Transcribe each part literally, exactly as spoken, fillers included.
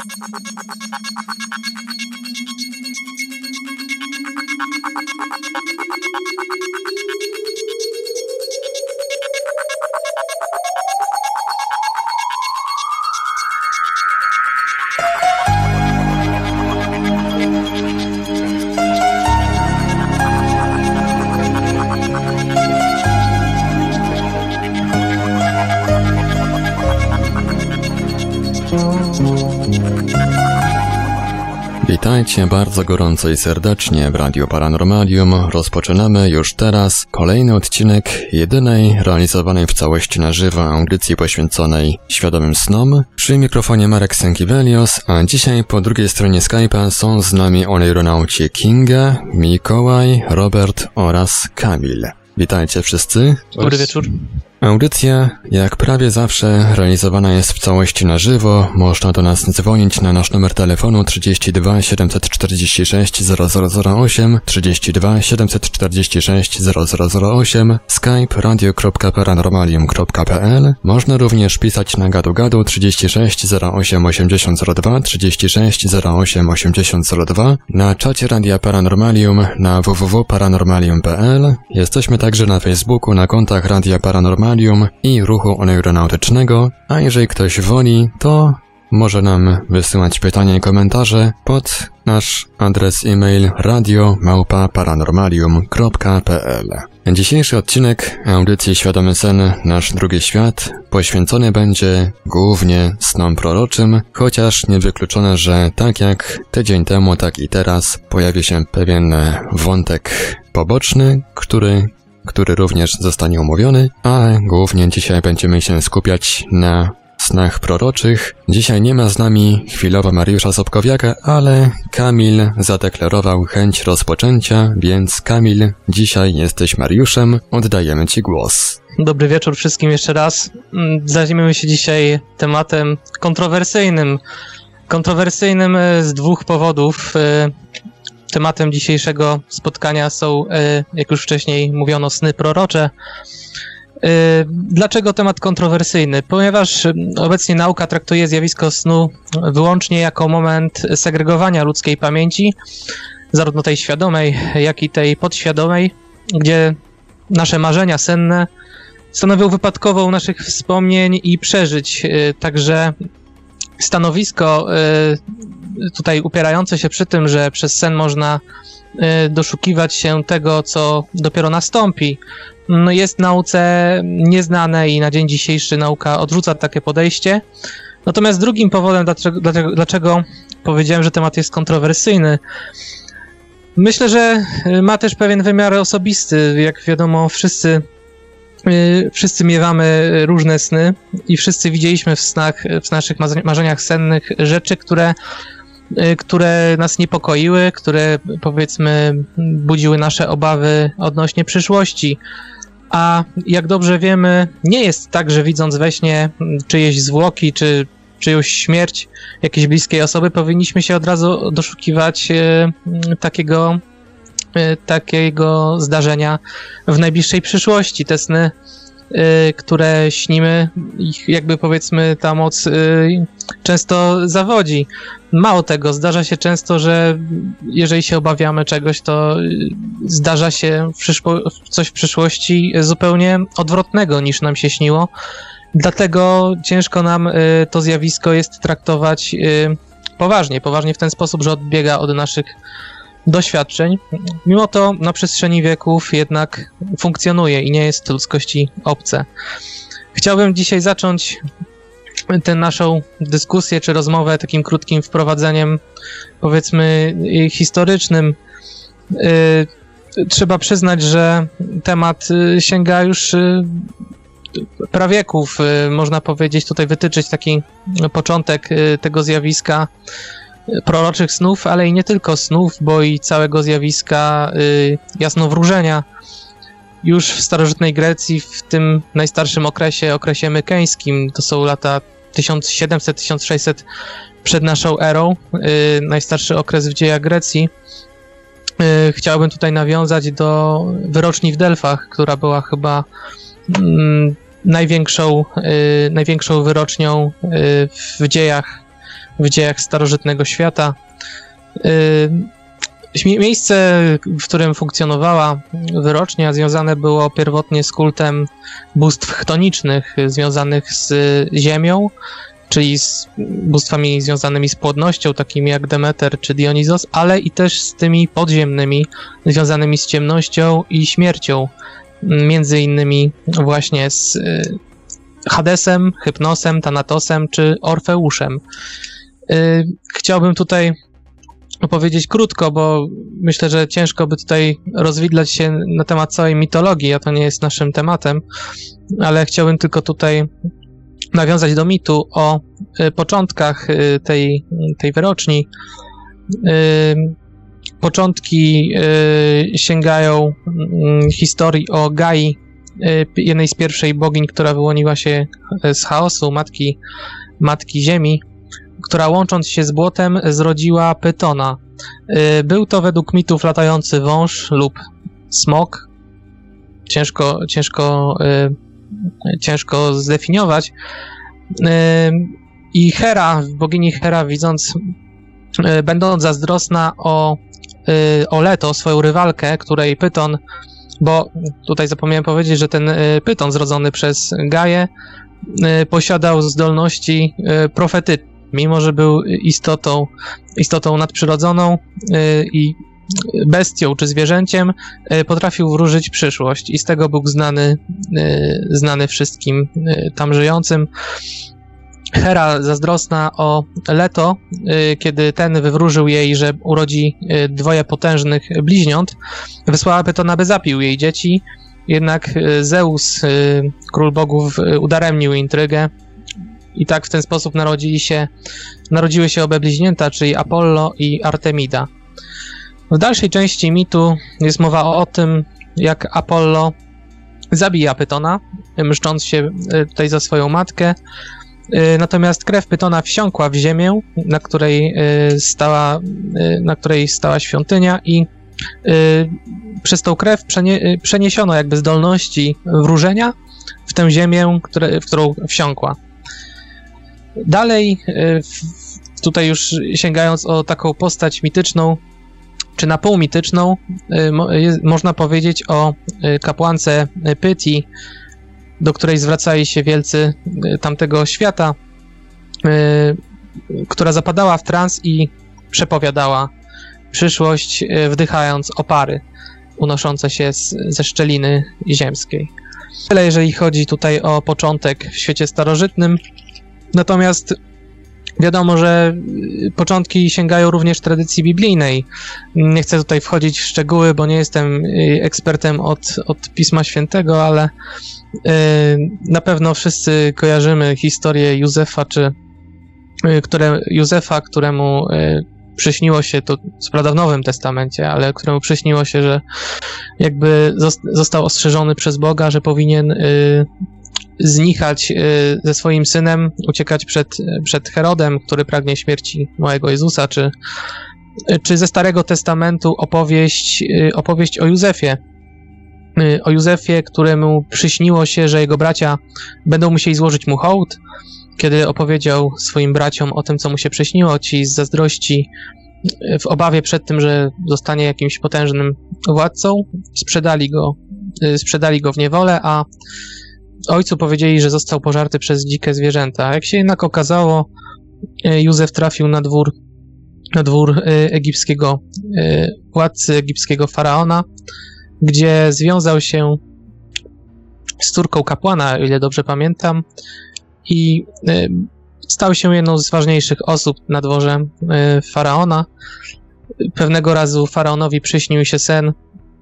Witajcie bardzo gorąco i serdecznie w Radiu Paranormalium. Rozpoczynamy już teraz kolejny odcinek jedynej realizowanej w całości na żywo audycji poświęconej świadomym snom. Przy mikrofonie Marek Sękiewelios, a dzisiaj po drugiej stronie Skype'a są z nami oneironauci Kinga, Mikołaj, Robert oraz Kamil. Witajcie wszyscy. Dobry wieczór. Audycja, jak prawie zawsze, realizowana jest w całości na żywo. Można do nas dzwonić na nasz numer telefonu trzydzieści dwa siedemset czterdzieści sześć zero zero zero osiem, trzydzieści dwa siedemset czterdzieści sześć zero zero zero osiem, skype radio kropka paranormalium kropka p l. Można również pisać na gadu gadu trzydzieści sześć zero osiem osiemdziesiąt zero dwa, trzydzieści sześć zero osiem osiemdziesiąt zero dwa, na czacie Radia Paranormalium na w w w kropka paranormalium kropka p l. Jesteśmy także na Facebooku, na kontach Radia Paranormalium i Ruchu Oneironautycznego, a jeżeli ktoś woli, to może nam wysyłać pytania i komentarze pod nasz adres e-mail radio małpa paranormalium kropka p l. Dzisiejszy odcinek audycji Świadomy Sen, Nasz Drugi Świat poświęcony będzie głównie snom proroczym, chociaż niewykluczone, że tak jak tydzień temu, tak i teraz pojawi się pewien wątek poboczny, który który również zostanie omówiony, ale głównie dzisiaj będziemy się skupiać na snach proroczych. Dzisiaj nie ma z nami chwilowo Mariusza Sobkowiaka, ale Kamil zadeklarował chęć rozpoczęcia, więc Kamil, dzisiaj jesteś Mariuszem, oddajemy Ci głos. Dobry wieczór wszystkim jeszcze raz. Zajmiemy się dzisiaj tematem kontrowersyjnym. Kontrowersyjnym z dwóch powodów. Tematem dzisiejszego spotkania są, jak już wcześniej mówiono, sny prorocze. Dlaczego temat kontrowersyjny? Ponieważ obecnie nauka traktuje zjawisko snu wyłącznie jako moment segregowania ludzkiej pamięci, zarówno tej świadomej, jak i tej podświadomej, gdzie nasze marzenia senne stanowią wypadkową naszych wspomnień i przeżyć. Także stanowisko tutaj upierające się przy tym, że przez sen można doszukiwać się tego, co dopiero nastąpi, no jest nauce nieznane i na dzień dzisiejszy nauka odrzuca takie podejście. Natomiast drugim powodem, dlaczego, dlaczego, dlaczego powiedziałem, że temat jest kontrowersyjny, myślę, że ma też pewien wymiar osobisty. Jak wiadomo, wszyscy Wszyscy miewamy różne sny i wszyscy widzieliśmy w snach, w naszych marzeniach sennych rzeczy, które, które nas niepokoiły, które powiedzmy budziły nasze obawy odnośnie przyszłości. A jak dobrze wiemy, nie jest tak, że widząc we śnie czyjeś zwłoki, czy czyjąś śmierć jakiejś bliskiej osoby, powinniśmy się od razu doszukiwać takiego takiego zdarzenia w najbliższej przyszłości. Te sny, y, które śnimy, ich jakby powiedzmy ta moc y, często zawodzi. Mało tego, zdarza się często, że jeżeli się obawiamy czegoś, to y, zdarza się w przyszło- coś w przyszłości zupełnie odwrotnego niż nam się śniło. Dlatego ciężko nam y, to zjawisko jest traktować y, poważnie. Poważnie w ten sposób, że odbiega od naszych doświadczeń. Mimo to na przestrzeni wieków jednak funkcjonuje i nie jest ludzkości obce. Chciałbym dzisiaj zacząć tę naszą dyskusję czy rozmowę takim krótkim wprowadzeniem, powiedzmy, historycznym. Trzeba przyznać, że temat sięga już prawieków. Można powiedzieć, tutaj wytyczyć taki początek tego zjawiska proroczych snów, ale i nie tylko snów, bo i całego zjawiska y, jasnowróżenia. Już w starożytnej Grecji, w tym najstarszym okresie, okresie mykeńskim, to są lata tysiąc siedemset do tysiąc sześćset przed naszą erą, y, najstarszy okres w dziejach Grecji. Y, chciałbym tutaj nawiązać do wyroczni w Delfach, która była chyba y, największą, y, największą wyrocznią y, w dziejach w dziejach starożytnego świata. Miejsce, w którym funkcjonowała wyrocznia, związane było pierwotnie z kultem bóstw chtonicznych związanych z ziemią, czyli z bóstwami związanymi z płodnością, takimi jak Demeter czy Dionizos, ale i też z tymi podziemnymi, związanymi z ciemnością i śmiercią, między innymi właśnie z Hadesem, Hypnosem, Thanatosem czy Orfeuszem. Chciałbym tutaj opowiedzieć krótko, bo myślę, że ciężko by tutaj rozwidlać się na temat całej mitologii, a to nie jest naszym tematem, ale chciałbym tylko tutaj nawiązać do mitu o y, początkach y, tej, tej wyroczni. Y, początki y, sięgają y, historii o Gai, y, jednej z pierwszej bogiń, która wyłoniła się z chaosu, matki, matki ziemi, która łącząc się z błotem zrodziła Pytona. Y, był to według mitów latający wąż lub smok. Ciężko, ciężko y, ciężko zdefiniować. I Hera, bogini Hera, widząc, będąc zazdrosna o, o Leto, swoją rywalkę, której Pyton, bo tutaj zapomniałem powiedzieć, że ten Pyton zrodzony przez Gaję posiadał zdolności profetyczne, mimo że był istotą, istotą nadprzyrodzoną i bestią czy zwierzęciem, potrafił wróżyć przyszłość i z tego był znany, znany wszystkim tam żyjącym. Hera, zazdrosna o Leto, kiedy ten wywróżył jej, że urodzi dwoje potężnych bliźniąt, wysłała Pytona, by zabił jej dzieci, jednak Zeus, król bogów, udaremnił intrygę i tak w ten sposób narodzili się, narodziły się obe bliźnięta, czyli Apollo i Artemida. W dalszej części mitu jest mowa o tym, jak Apollo zabija Pytona, mszcząc się tutaj za swoją matkę. Natomiast krew Pytona wsiąkła w ziemię, na której stała, na której stała świątynia i przez tą krew przeniesiono jakby zdolności wróżenia w tę ziemię, w którą wsiąkła. Dalej, tutaj już sięgając o taką postać mityczną, czy na pół mityczną, można powiedzieć o kapłance Pyti, do której zwracali się wielcy tamtego świata, która zapadała w trans i przepowiadała przyszłość, wdychając opary unoszące się z, ze szczeliny ziemskiej. Tyle jeżeli chodzi tutaj o początek w świecie starożytnym, natomiast wiadomo, że początki sięgają również tradycji biblijnej. Nie chcę tutaj wchodzić w szczegóły, bo nie jestem ekspertem od, od Pisma Świętego, ale na pewno wszyscy kojarzymy historię Józefa, czy które, Józefa, któremu przyśniło się, to co prawda w Nowym Testamencie, ale któremu przyśniło się, że jakby został ostrzeżony przez Boga, że powinien znichać ze swoim synem, uciekać przed, przed Herodem, który pragnie śmierci małego Jezusa, czy, czy ze Starego Testamentu opowieść, opowieść o Józefie. O Józefie, któremu przyśniło się, że jego bracia będą musieli złożyć mu hołd. Kiedy opowiedział swoim braciom o tym, co mu się przyśniło, ci z zazdrości, w obawie przed tym, że zostanie jakimś potężnym władcą, sprzedali go, sprzedali go w niewolę, a ojcu powiedzieli, że został pożarty przez dzikie zwierzęta. Jak się jednak okazało, Józef trafił na dwór, na dwór egipskiego władcy, egipskiego faraona, gdzie związał się z córką kapłana, o ile dobrze pamiętam, i stał się jedną z ważniejszych osób na dworze faraona. Pewnego razu faraonowi przyśnił się sen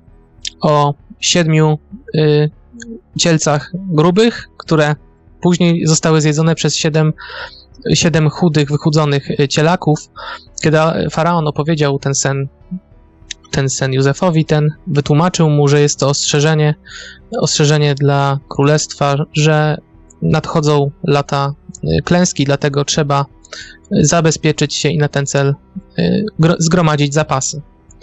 o siedmiu cielcach grubych, które później zostały zjedzone przez siedem, siedem chudych, wychudzonych cielaków. Kiedy faraon opowiedział ten sen, ten sen Józefowi, ten wytłumaczył mu, że jest to ostrzeżenie, ostrzeżenie dla królestwa, że nadchodzą lata klęski, dlatego trzeba zabezpieczyć się i na ten cel zgromadzić zapasy.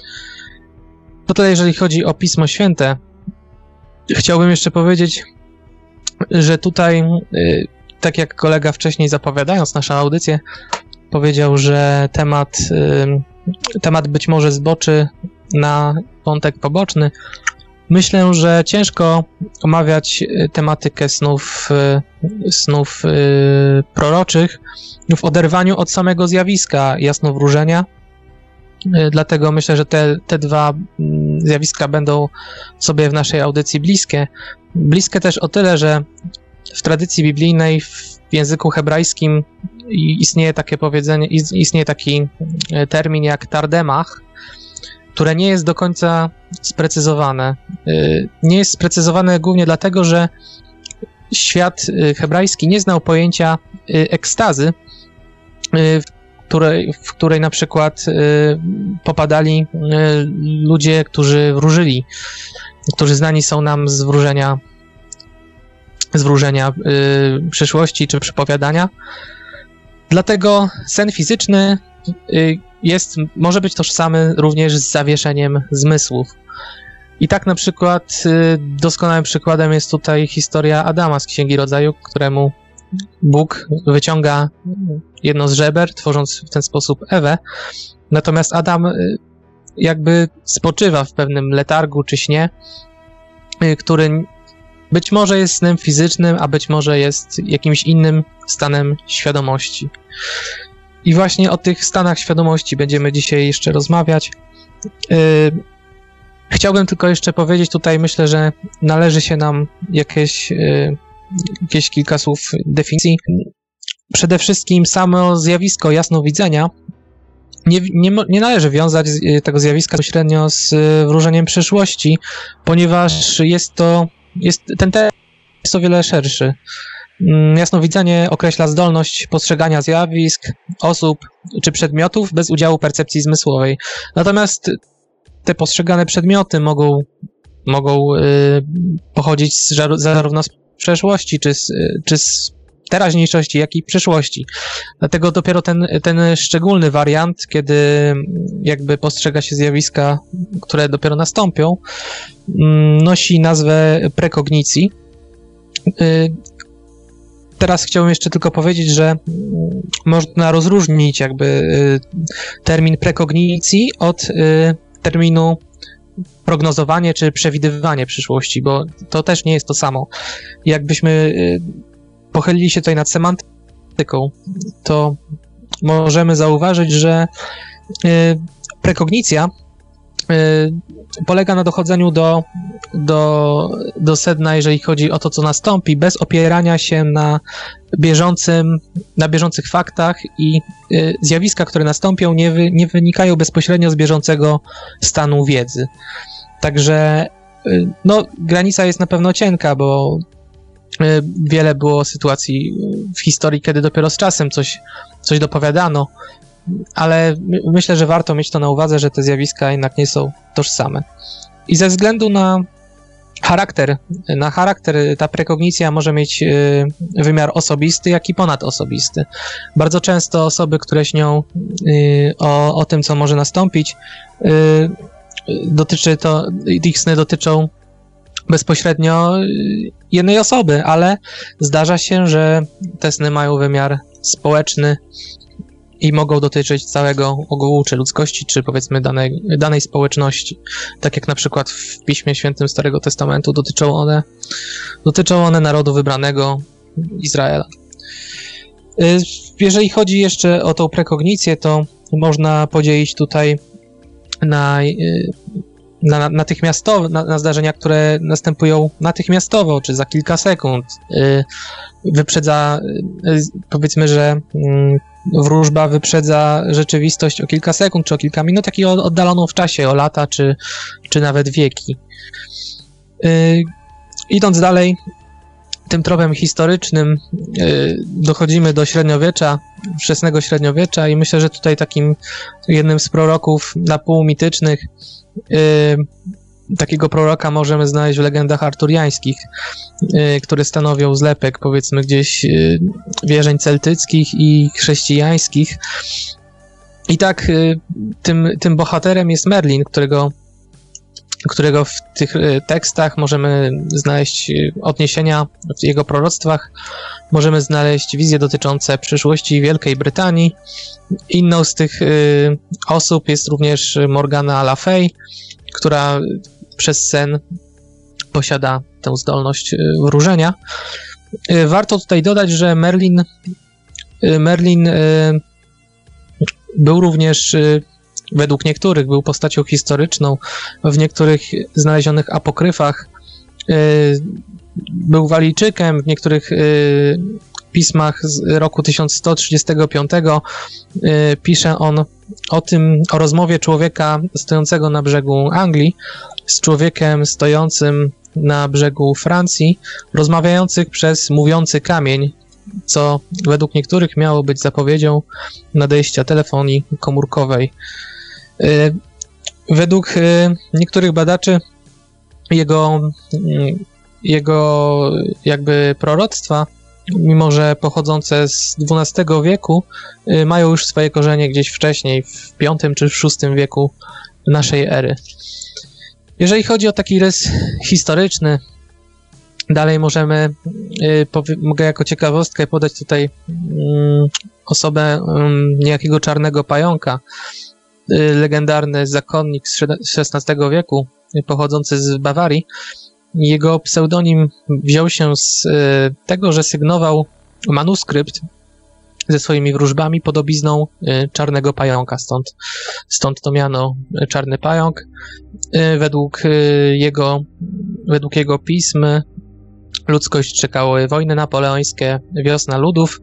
To tyle, jeżeli chodzi o Pismo Święte. Chciałbym jeszcze powiedzieć, że tutaj, tak jak kolega wcześniej zapowiadając naszą audycję, powiedział, że temat, temat być może zboczy na wątek poboczny. Myślę, że ciężko omawiać tematykę snów, snów proroczych w oderwaniu od samego zjawiska jasnowróżenia. Dlatego myślę, że te, te dwa zjawiska będą sobie w naszej audycji bliskie. Bliskie też o tyle, że w tradycji biblijnej, w języku hebrajskim istnieje takie powiedzenie, istnieje taki termin jak tardemach, które nie jest do końca sprecyzowane. Nie jest sprecyzowane głównie dlatego, że świat hebrajski nie znał pojęcia ekstazy, w której, w której na przykład popadali ludzie, którzy wróżyli, którzy znani są nam z wróżenia, z wróżenia przyszłości czy przepowiadania. Dlatego sen fizyczny jest, może być tożsamy również z zawieszeniem zmysłów. I tak na przykład doskonałym przykładem jest tutaj historia Adama z Księgi Rodzaju, któremu Bóg wyciąga jedno z żeber, tworząc w ten sposób Ewę. Natomiast Adam jakby spoczywa w pewnym letargu czy śnie, który być może jest snem fizycznym, a być może jest jakimś innym stanem świadomości. I właśnie o tych stanach świadomości będziemy dzisiaj jeszcze rozmawiać. Yy, chciałbym tylko jeszcze powiedzieć tutaj, myślę, że należy się nam jakieś, yy, jakieś kilka słów definicji. Przede wszystkim samo zjawisko jasnowidzenia nie, nie, nie należy wiązać tego zjawiska bezpośrednio z wróżeniem przyszłości, ponieważ jest to, jest, ten temat jest o wiele szerszy. Jasnowidzenie określa zdolność postrzegania zjawisk, osób czy przedmiotów bez udziału percepcji zmysłowej. Natomiast te postrzegane przedmioty mogą, mogą yy, pochodzić z, zarówno z przeszłości, czy z, czy z teraźniejszości, jak i przyszłości. Dlatego dopiero ten, ten szczególny wariant, kiedy jakby postrzega się zjawiska, które dopiero nastąpią, nosi nazwę prekognicji. Yy, Teraz chciałbym jeszcze tylko powiedzieć, że można rozróżnić jakby termin prekognicji od terminu prognozowanie czy przewidywanie przyszłości, bo to też nie jest to samo. Jakbyśmy pochylili się tutaj nad semantyką, to możemy zauważyć, że prekognicja polega na dochodzeniu do, do, do sedna, jeżeli chodzi o to, co nastąpi, bez opierania się na bieżącym, na bieżących faktach i y, zjawiska, które nastąpią, nie, wy, nie wynikają bezpośrednio z bieżącego stanu wiedzy. Także y, no, granica jest na pewno cienka, bo y, wiele było sytuacji w historii, kiedy dopiero z czasem coś, coś dopowiadano, ale myślę, że warto mieć to na uwadze, że te zjawiska jednak nie są tożsame. I ze względu na charakter, na charakter ta prekognicja może mieć wymiar osobisty, jak i ponadosobisty. Bardzo często osoby, które śnią o, o tym, co może nastąpić, dotyczy to, ich sny dotyczą bezpośrednio jednej osoby, ale zdarza się, że te sny mają wymiar społeczny i mogą dotyczyć całego ogółu, czy ludzkości, czy powiedzmy danej, danej społeczności. Tak jak na przykład w Piśmie Świętym Starego Testamentu dotyczą one, dotyczą one narodu wybranego Izraela. Jeżeli chodzi jeszcze o tą prekognicję, to można podzielić tutaj na, na natychmiastowe, na, na zdarzenia, które następują natychmiastowo, czy za kilka sekund. Wyprzedza, powiedzmy, że wróżba wyprzedza rzeczywistość o kilka sekund, czy o kilka minut, tak i oddaloną w czasie, o lata, czy, czy nawet wieki. Yy, idąc dalej, tym tropem historycznym yy, dochodzimy do średniowiecza, wczesnego średniowiecza i myślę, że tutaj takim jednym z proroków na pół mitycznych, yy, takiego proroka możemy znaleźć w legendach arturiańskich, yy, które stanowią zlepek, powiedzmy, gdzieś yy, wierzeń celtyckich i chrześcijańskich. I tak yy, tym, tym bohaterem jest Merlin, którego którego w tych tekstach możemy znaleźć odniesienia w jego proroctwach, możemy znaleźć wizje dotyczące przyszłości Wielkiej Brytanii. Inną z tych osób jest również Morgana Le Fay, która przez sen posiada tę zdolność wróżenia. Warto tutaj dodać, że Merlin, Merlin był również, według niektórych, był postacią historyczną. W niektórych znalezionych apokryfach był Walijczykiem, w niektórych pismach z roku tysiąc sto trzydziestego piątego pisze on o tym, o rozmowie człowieka stojącego na brzegu Anglii z człowiekiem stojącym na brzegu Francji, rozmawiających przez mówiący kamień, co według niektórych miało być zapowiedzią nadejścia telefonii komórkowej. Według niektórych badaczy jego, jego jakby proroctwa, mimo że pochodzące z dwunastego wieku, mają już swoje korzenie gdzieś wcześniej, w piątym czy w szóstym wieku naszej ery. Jeżeli chodzi o taki rys historyczny, dalej możemy, mogę jako ciekawostkę podać tutaj osobę niejakiego Czarnego Pająka, legendarny zakonnik z szesnastego wieku, pochodzący z Bawarii. Jego pseudonim wziął się z tego, że sygnował manuskrypt ze swoimi wróżbami podobizną Czarnego Pająka, stąd, stąd to miano Czarny Pająk. Według jego, według jego pism ludzkość czekały wojny napoleońskie, wiosna ludów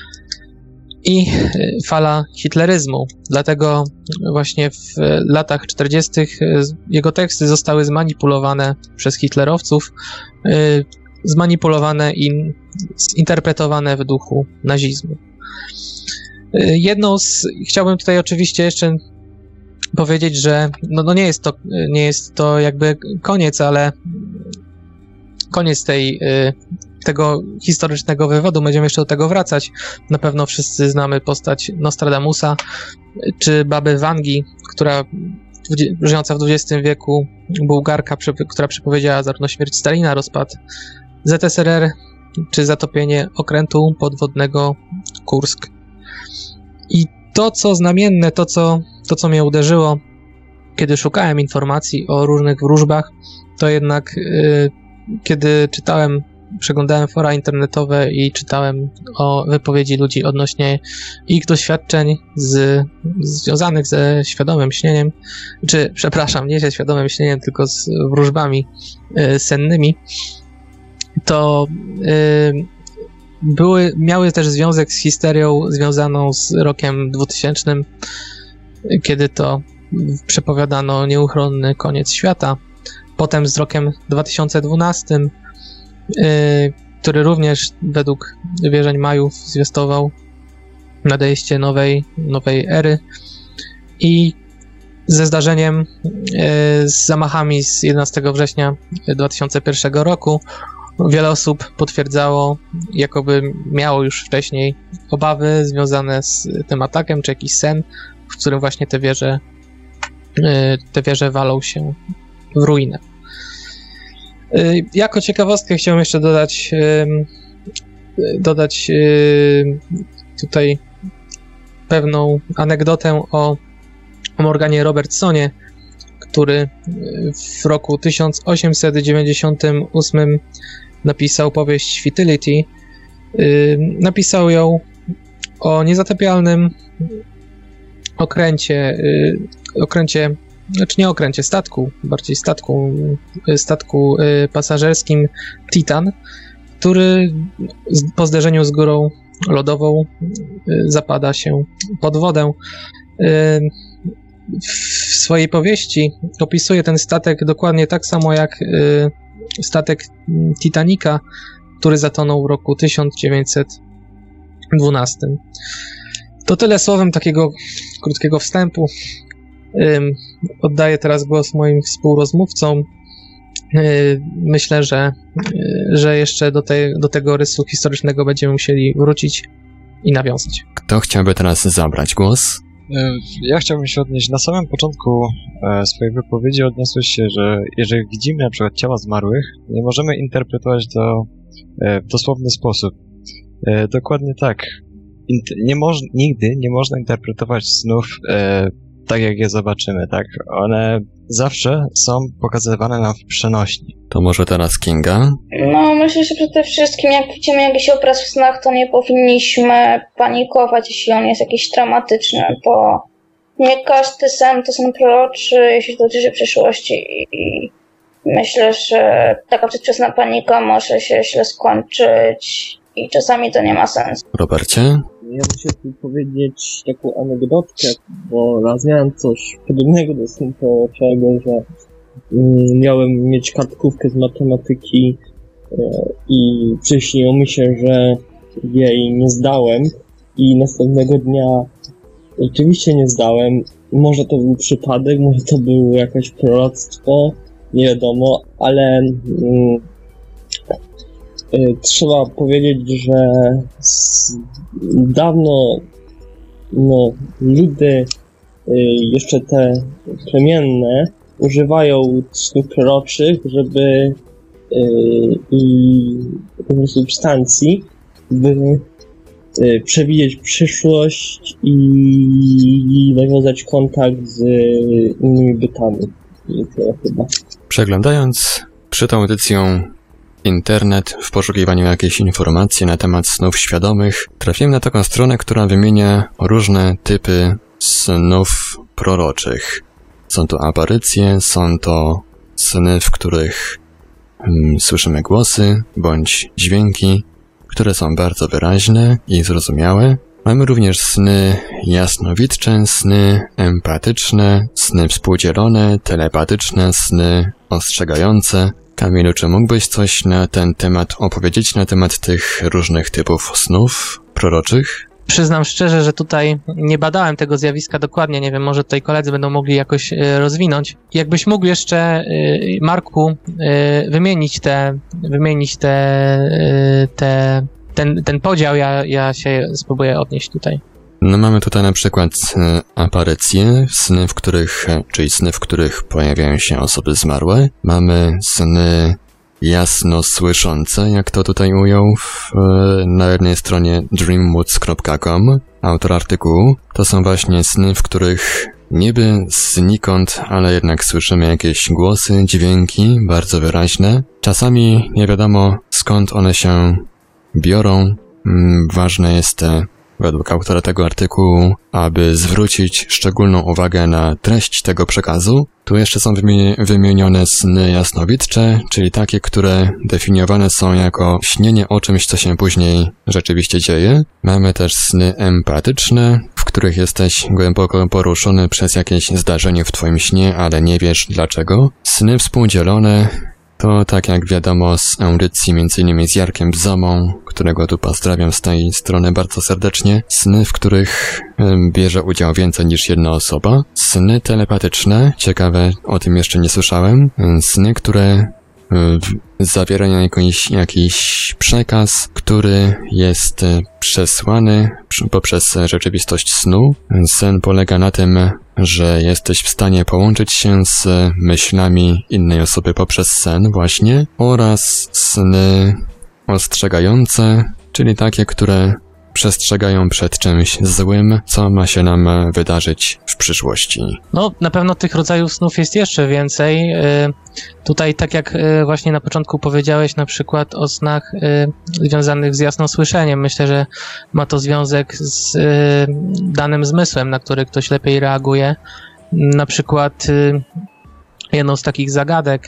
i fala hitleryzmu. Dlatego właśnie w latach czterdziestych jego teksty zostały zmanipulowane przez hitlerowców, zmanipulowane i zinterpretowane w duchu nazizmu. Jedną z... Chciałbym tutaj oczywiście jeszcze powiedzieć, że no, no nie jest to, nie jest to jakby koniec, ale koniec tej, tego historycznego wywodu. Będziemy jeszcze do tego wracać. Na pewno wszyscy znamy postać Nostradamusa czy baby Wangi, która żyjąca w dwudziestym wieku, Bułgarka, która przepowiedziała zarówno śmierć Stalina, rozpad Z S R R, czy zatopienie okrętu podwodnego Kursk. I to, co znamienne, to co, to, co mnie uderzyło, kiedy szukałem informacji o różnych wróżbach, to jednak yy, kiedy czytałem, przeglądałem fora internetowe i czytałem o wypowiedzi ludzi odnośnie ich doświadczeń z, związanych ze świadomym śnieniem, czy, przepraszam, nie ze świadomym śnieniem, tylko z wróżbami yy, sennymi, to yy, były, miały też związek z histerią związaną z rokiem dwutysięcznym, kiedy to przepowiadano nieuchronny koniec świata. Potem z rokiem dwa tysiące dwunastym, yy, który również według wierzeń Majów zwiastował nadejście nowej, nowej ery. I ze zdarzeniem, yy, z zamachami z jedenastego września dwa tysiące pierwszego roku, wiele osób potwierdzało, jakoby miało już wcześniej obawy związane z tym atakiem, czy jakiś sen, w którym właśnie te wieże, te wieże walą się w ruinę. Jako ciekawostkę chciałem jeszcze dodać, dodać tutaj pewną anegdotę o Morganie Robertsonie, który w roku tysiąc osiemset dziewięćdziesiątym ósmym napisał powieść Futility. Napisał ją o niezatapialnym okręcie, okręcie, znaczy nie okręcie, statku, bardziej statku, statku pasażerskim Titan, który po zderzeniu z górą lodową zapada się pod wodę. W swojej powieści opisuje ten statek dokładnie tak samo jak statek Titanica, który zatonął w roku tysiąc dziewięćset dwunastym. To tyle słowem takiego krótkiego wstępu. Oddaję teraz głos moim współrozmówcom. Myślę, że, że jeszcze do, tej, do tego rysu historycznego będziemy musieli wrócić i nawiązać. Kto chciałby teraz zabrać głos? Ja chciałbym się odnieść. Na samym początku swojej wypowiedzi odniosłeś się, że jeżeli widzimy na przykład ciała zmarłych, nie możemy interpretować to w dosłowny sposób. Dokładnie tak. Nie moż, nigdy nie można interpretować snów tak, jak je zobaczymy, tak? One zawsze są pokazywane nam w przenośni. To może teraz Kinga? No, myślę, że przede wszystkim jak widzimy jakiś obraz w snach, to nie powinniśmy panikować, jeśli on jest jakiś traumatyczny, bo nie każdy sen to sen proroczy, jeśli to dotyczy przyszłości i myślę, że taka przedwczesna panika może się źle skończyć i czasami to nie ma sensu. Robercie? Ja muszę tu powiedzieć taką anegdotkę, bo raz miałem coś podobnego do snu proroczego, że mm, miałem mieć kartkówkę z matematyki e, i przyśniło mi się, że jej nie zdałem i następnego dnia rzeczywiście nie zdałem. Może to był przypadek, może to było jakieś proroctwo, nie wiadomo, ale mm, trzeba powiedzieć, że dawno no, ludy jeszcze te plemienne używają snów proroczych, żeby i różnych substancji, by przewidzieć przyszłość i nawiązać kontakt z innymi bytami. I tyle chyba. Przeglądając przed audycją internet w poszukiwaniu jakiejś informacji na temat snów świadomych, trafiłem na taką stronę, która wymienia różne typy snów proroczych. Są to aparycje, są to sny, w których hmm, słyszymy głosy bądź dźwięki, które są bardzo wyraźne i zrozumiałe. Mamy również sny jasnowidcze, sny empatyczne, sny współdzielone, telepatyczne, sny ostrzegające. Kamilu, czy mógłbyś coś na ten temat opowiedzieć, na temat tych różnych typów snów proroczych? Przyznam szczerze, że tutaj nie badałem tego zjawiska dokładnie, nie wiem, może tutaj koledzy będą mogli jakoś rozwinąć. Jakbyś mógł jeszcze, Marku, wymienić te, wymienić te, te, ten, ten podział, ja, ja się spróbuję odnieść tutaj. No mamy tutaj na przykład aparycje, sny, w których, czyli sny, w których pojawiają się osoby zmarłe. Mamy sny jasno słyszące, jak to tutaj ujął w, na jednej stronie dreamwoods kropka com, autor artykułu. To są właśnie sny, w których niby znikąd, ale jednak słyszymy jakieś głosy, dźwięki, bardzo wyraźne. Czasami nie wiadomo, skąd one się biorą. Ważne jest, według autora tego artykułu, aby zwrócić szczególną uwagę na treść tego przekazu. Tu jeszcze są wymienione sny jasnowidcze, czyli takie, które definiowane są jako śnienie o czymś, co się później rzeczywiście dzieje. Mamy też sny empatyczne, w których jesteś głęboko poruszony przez jakieś zdarzenie w twoim śnie, ale nie wiesz dlaczego. Sny współdzielone to, tak jak wiadomo z audycji między innymi z Jarkiem Bzomą, którego tu pozdrawiam z tej strony bardzo serdecznie, sny, w których bierze udział więcej niż jedna osoba. Sny telepatyczne, ciekawe, o tym jeszcze nie słyszałem. Sny, które zawierają jakiś, jakiś przekaz, który jest przesłany poprzez rzeczywistość snu. Sen polega na tym, że jesteś w stanie połączyć się z myślami innej osoby poprzez sen właśnie, oraz sny ostrzegające, czyli takie, które przestrzegają przed czymś złym, co ma się nam wydarzyć w przyszłości. No, na pewno tych rodzajów snów jest jeszcze więcej. Tutaj, tak jak właśnie na początku powiedziałeś, na przykład o snach związanych z jasnosłyszeniem. Myślę, że ma to związek z danym zmysłem, na który ktoś lepiej reaguje. Na przykład jedną z takich zagadek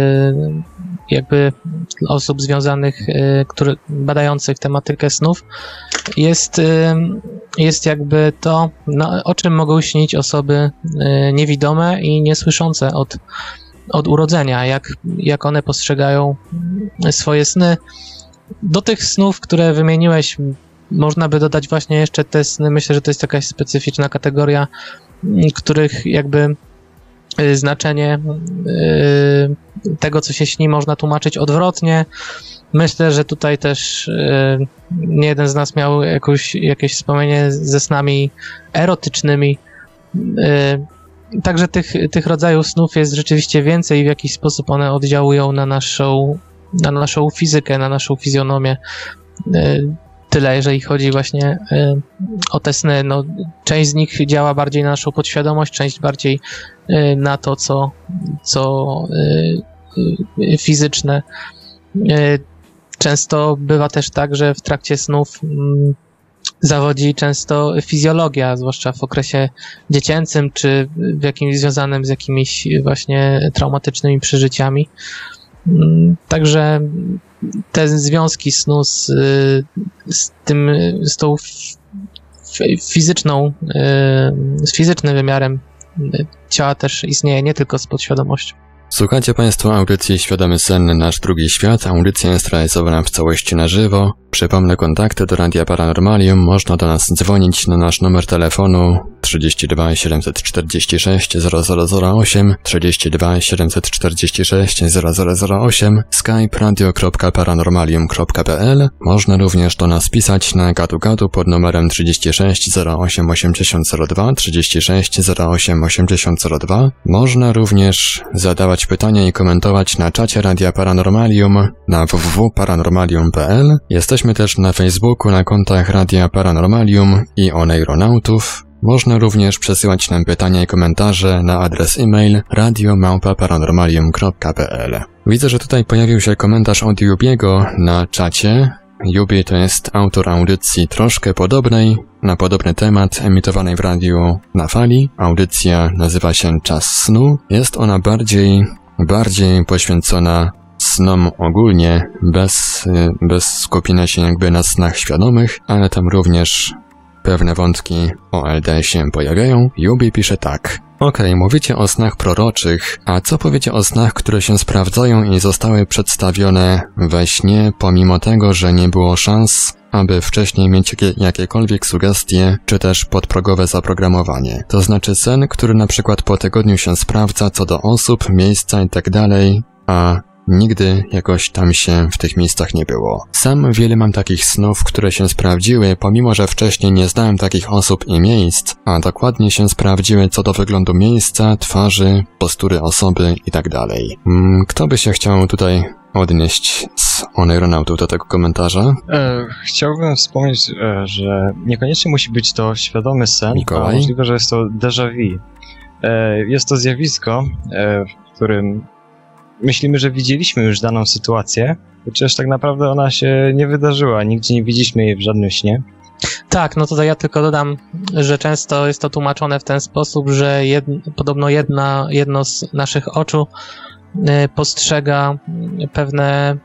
jakby osób związanych, które, badających tematykę snów jest, jest jakby to, no, o czym mogą śnić osoby niewidome i niesłyszące od, od urodzenia, jak, jak one postrzegają swoje sny. Do tych snów, które wymieniłeś, można by dodać właśnie jeszcze te sny. Myślę, że to jest jakaś specyficzna kategoria, których jakby y, znaczenie y, tego, co się śni, można tłumaczyć odwrotnie. Myślę, że tutaj też y, nie jeden z nas miał jakoś, jakieś wspomnienie ze snami erotycznymi. Y, także tych, tych rodzajów snów jest rzeczywiście więcej i w jakiś sposób one oddziałują na naszą, na naszą fizykę, na naszą fizjonomię. Y, tyle, jeżeli chodzi właśnie y, o te sny. No, część z nich działa bardziej na naszą podświadomość, część bardziej y, na to, co, co y, y, fizyczne. Y, Często bywa też tak, że w trakcie snów mm, zawodzi często fizjologia, zwłaszcza w okresie dziecięcym, czy w jakimś związanym z jakimiś właśnie traumatycznymi przeżyciami. Mm, także te związki snu z, z tym, z tą f- fizyczną, z fizycznym wymiarem ciała też istnieje, nie tylko z podświadomością. Słuchajcie Państwo audycji Świadomy Sen Nasz Drugi Świat. Audycja jest realizowana w całości na żywo. Przypomnę, kontakty do Radia Paranormalium. Można do nas dzwonić na nasz numer telefonu trzydzieści dwa siedemset czterdzieści sześć zero zero zero osiem, trzydzieści dwa siedemset czterdzieści sześć zero zero zero osiem, skype radio kropka paranormalium kropka p l. Można również do nas pisać na gadu gadu pod numerem trzydzieści sześć zero osiem osiemdziesiąt zero dwa, trzydzieści sześć zero osiem osiemdziesiąt zero dwa. Można również zadawać pytania i komentować na czacie Radia Paranormalium na w w w kropka paranormalium kropka p l. Jesteśmy też na Facebooku na kontach Radia Paranormalium i Oneironautów. Można również przesyłać nam pytania i komentarze na adres e-mail radio małpa paranormalium kropka p l. Widzę, że tutaj pojawił się komentarz od Jubiego na czacie. Jubi to jest autor audycji troszkę podobnej, na podobny temat, emitowanej w radiu Na Fali. Audycja nazywa się Czas Snu. Jest ona bardziej, bardziej poświęcona snom ogólnie, bez, bez skupienia się jakby na snach świadomych, ale tam również pewne wątki o L D się pojawiają. Jubi pisze tak. Okej, okay, mówicie o snach proroczych, a co powiecie o snach, które się sprawdzają i zostały przedstawione we śnie, pomimo tego, że nie było szans, aby wcześniej mieć jakie, jakiekolwiek sugestie, czy też podprogowe zaprogramowanie. To znaczy sen, który na przykład po tygodniu się sprawdza co do osób, miejsca i tak dalej, a nigdy jakoś tam się w tych miejscach nie było. Sam wiele mam takich snów, które się sprawdziły, pomimo że wcześniej nie znałem takich osób i miejsc, a dokładnie się sprawdziły co do wyglądu miejsca, twarzy, postury osoby i tak dalej. Kto by się chciał tutaj odnieść z Oneironautów do tego komentarza? E, chciałbym wspomnieć, e, że niekoniecznie musi być to świadomy sen, Mikołaj? a możliwe, że jest to déjà vu. E, jest to zjawisko, e, w którym myślimy, że widzieliśmy już daną sytuację, chociaż tak naprawdę ona się nie wydarzyła, nigdzie nie widzieliśmy jej w żadnym śnie. Tak, no tutaj ja tylko dodam, że często jest to tłumaczone w ten sposób, że jed, podobno jedna, jedno z naszych oczu y, postrzega pewne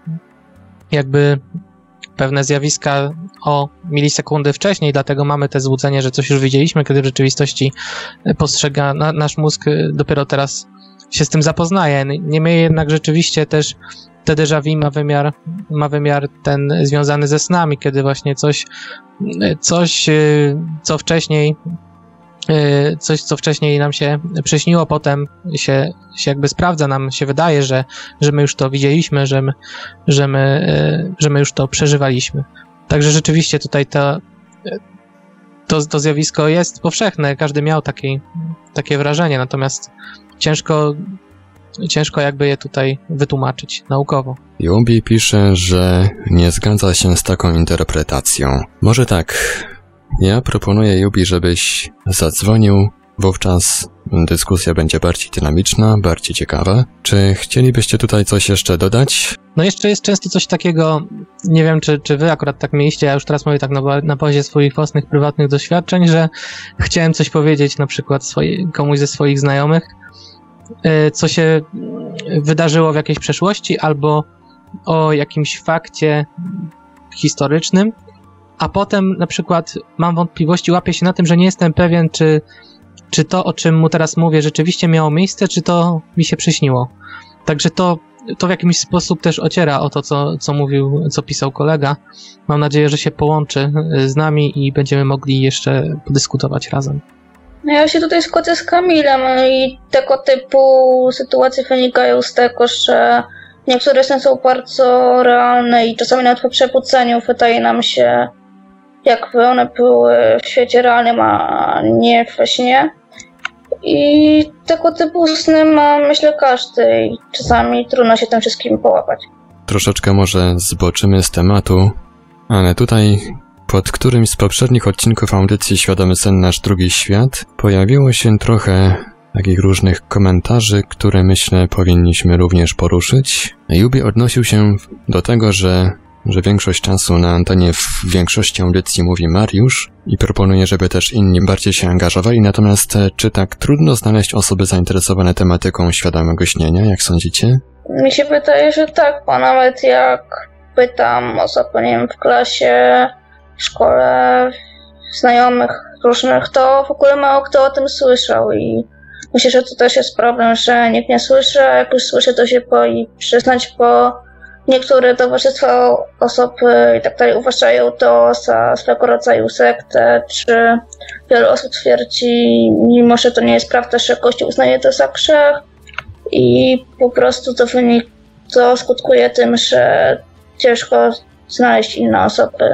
jakby pewne zjawiska o milisekundy wcześniej, dlatego mamy te złudzenie, że coś już widzieliśmy, kiedy w rzeczywistości postrzega, na, nasz mózg dopiero teraz się z tym zapoznaje. Niemniej jednak rzeczywiście też te déjà vu ma wymiar, ma wymiar ten związany ze snami, kiedy właśnie coś, coś co wcześniej coś, co wcześniej nam się przyśniło, potem się, się jakby sprawdza, nam się wydaje, że, że my już to widzieliśmy, że my, że, my, że my już to przeżywaliśmy. Także rzeczywiście tutaj to, to, to zjawisko jest powszechne, każdy miał taki, takie wrażenie, natomiast ciężko, ciężko jakby je tutaj wytłumaczyć naukowo. Jubi pisze, że nie zgadza się z taką interpretacją. Może tak, ja proponuję Jubi, żebyś zadzwonił, wówczas dyskusja będzie bardziej dynamiczna, bardziej ciekawa. Czy chcielibyście tutaj coś jeszcze dodać? No jeszcze jest często coś takiego, nie wiem czy, czy wy akurat tak mieliście, ja już teraz mówię tak na, na bazie swoich własnych, prywatnych doświadczeń, że chciałem coś powiedzieć na przykład swoje, komuś ze swoich znajomych, co się wydarzyło w jakiejś przeszłości albo o jakimś fakcie historycznym, a potem na przykład mam wątpliwości, łapię się na tym, że nie jestem pewien, czy, czy to, o czym mu teraz mówię, rzeczywiście miało miejsce, czy to mi się przyśniło. Także to, to w jakiś sposób też ociera o to, co, co mówił, co pisał kolega. Mam nadzieję, że się połączy z nami i będziemy mogli jeszcze podyskutować razem. No ja się tutaj zgodzę z Kamilem i tego typu sytuacje wynikają z tego, że niektóre sny są bardzo realne i czasami nawet po przebudzeniu wydaje nam się, jakby one były w świecie realnym, a nie we śnie. I tego typu sny ma, myślę, każdy i czasami trudno się tym wszystkim połapać. Troszeczkę może zboczymy z tematu, ale tutaj pod którymś z poprzednich odcinków audycji Świadomy Sen Nasz Drugi Świat pojawiło się trochę takich różnych komentarzy, które myślę powinniśmy również poruszyć. Jubi odnosił się do tego, że, że większość czasu na antenie w większości audycji mówi Mariusz i proponuje, żeby też inni bardziej się angażowali, natomiast czy tak trudno znaleźć osoby zainteresowane tematyką świadomego śnienia, jak sądzicie? Mi się wydaje, że tak, bo nawet jak pytam osoby, nie wiem, w klasie, w szkole, znajomych różnych, to w ogóle mało kto o tym słyszał i myślę, że to też jest problem, że nikt nie słyszy, a jak już słyszy, to się boi przyznać, bo niektóre towarzystwa osób i tak dalej uważają to za swego rodzaju sektę, czy wiele osób twierdzi, mimo że to nie jest prawda, że Kościół uznaje to za grzech i po prostu to wynik, to skutkuje tym, że ciężko znaleźć inne osoby,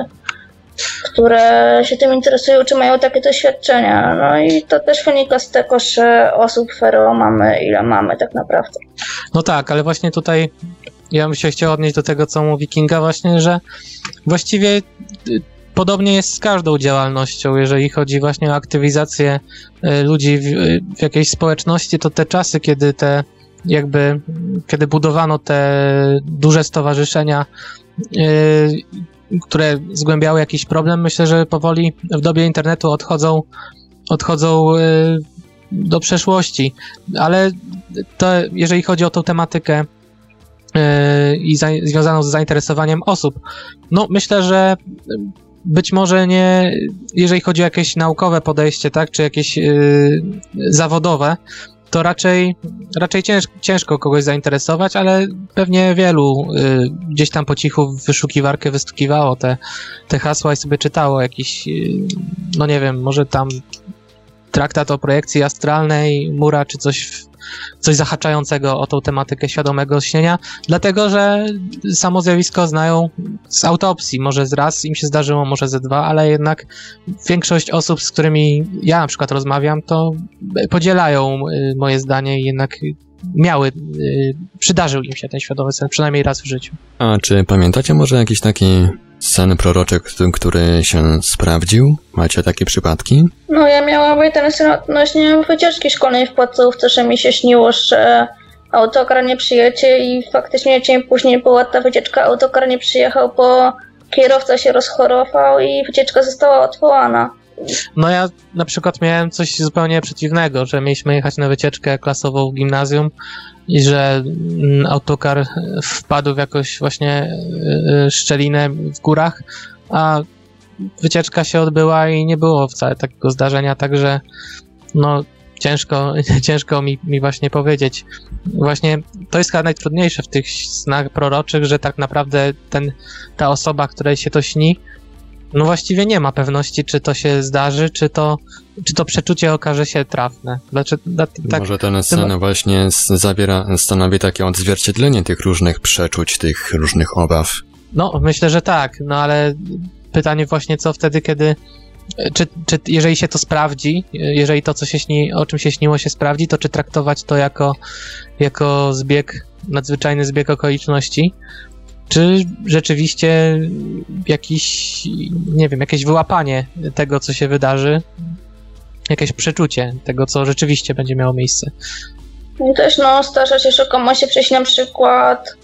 które się tym interesują, czy mają takie doświadczenia. No i to też wynika z tego, że osób w R O mamy ile mamy tak naprawdę. No tak, ale właśnie tutaj ja bym się chciał odnieść do tego, co mówi Kinga właśnie, że właściwie podobnie jest z każdą działalnością, jeżeli chodzi właśnie o aktywizację ludzi w, w jakiejś społeczności, to te czasy, kiedy te jakby, kiedy budowano te duże stowarzyszenia, yy, które zgłębiały jakiś problem, myślę, że powoli w dobie internetu odchodzą, odchodzą yy, do przeszłości. Ale to, jeżeli chodzi o tą tematykę yy, i za, związaną z zainteresowaniem osób, no myślę, że być może nie, jeżeli chodzi o jakieś naukowe podejście, tak, czy jakieś yy, zawodowe, to raczej, raczej cięż, ciężko kogoś zainteresować, ale pewnie wielu y, gdzieś tam po cichu w wyszukiwarkę wystukiwało te, te hasła i sobie czytało jakiś, y, no nie wiem, może tam traktat o projekcji astralnej, Mura, czy coś, coś zahaczającego o tą tematykę świadomego śnienia, dlatego, że samo zjawisko znają z autopsji, może z raz im się zdarzyło, może ze dwa, ale jednak większość osób, z którymi ja na przykład rozmawiam, to podzielają moje zdanie i jednak miały, przydarzył im się ten świadomy sen, przynajmniej raz w życiu. A czy pamiętacie może jakiś taki sen proroczy, który się sprawdził? Macie takie przypadki? No ja miałam ten sen odnośnie wycieczki szkolnej w podstawówce, że mi się śniło, że autokar nie przyjedzie i faktycznie dzień później była ta wycieczka, autokar nie przyjechał, bo kierowca się rozchorował i wycieczka została odwołana. No ja na przykład miałem coś zupełnie przeciwnego, że mieliśmy jechać na wycieczkę klasową w gimnazjum i że autokar wpadł w jakąś właśnie szczelinę w górach, a wycieczka się odbyła i nie było wcale takiego zdarzenia, także no ciężko, ciężko mi, mi właśnie powiedzieć. Właśnie to jest chyba najtrudniejsze w tych snach proroczych, że tak naprawdę ten, ta osoba, której się to śni, no właściwie nie ma pewności, czy to się zdarzy, czy to, czy to przeczucie okaże się trafne. Znaczy, tak, może ten sen tym... właśnie zawiera, stanowi takie odzwierciedlenie tych różnych przeczuć, tych różnych obaw. No, myślę, że tak, no ale pytanie właśnie, co wtedy, kiedy, czy, czy jeżeli się to sprawdzi, jeżeli to, co się śni, o czym się śniło, się sprawdzi, to czy traktować to jako, jako zbieg, nadzwyczajny zbieg okoliczności, czy rzeczywiście jakiś, nie wiem, jakieś wyłapanie tego, co się wydarzy, jakieś przeczucie tego, co rzeczywiście będzie miało miejsce. I też no, zdarza się, że komuś się przyśni na przykład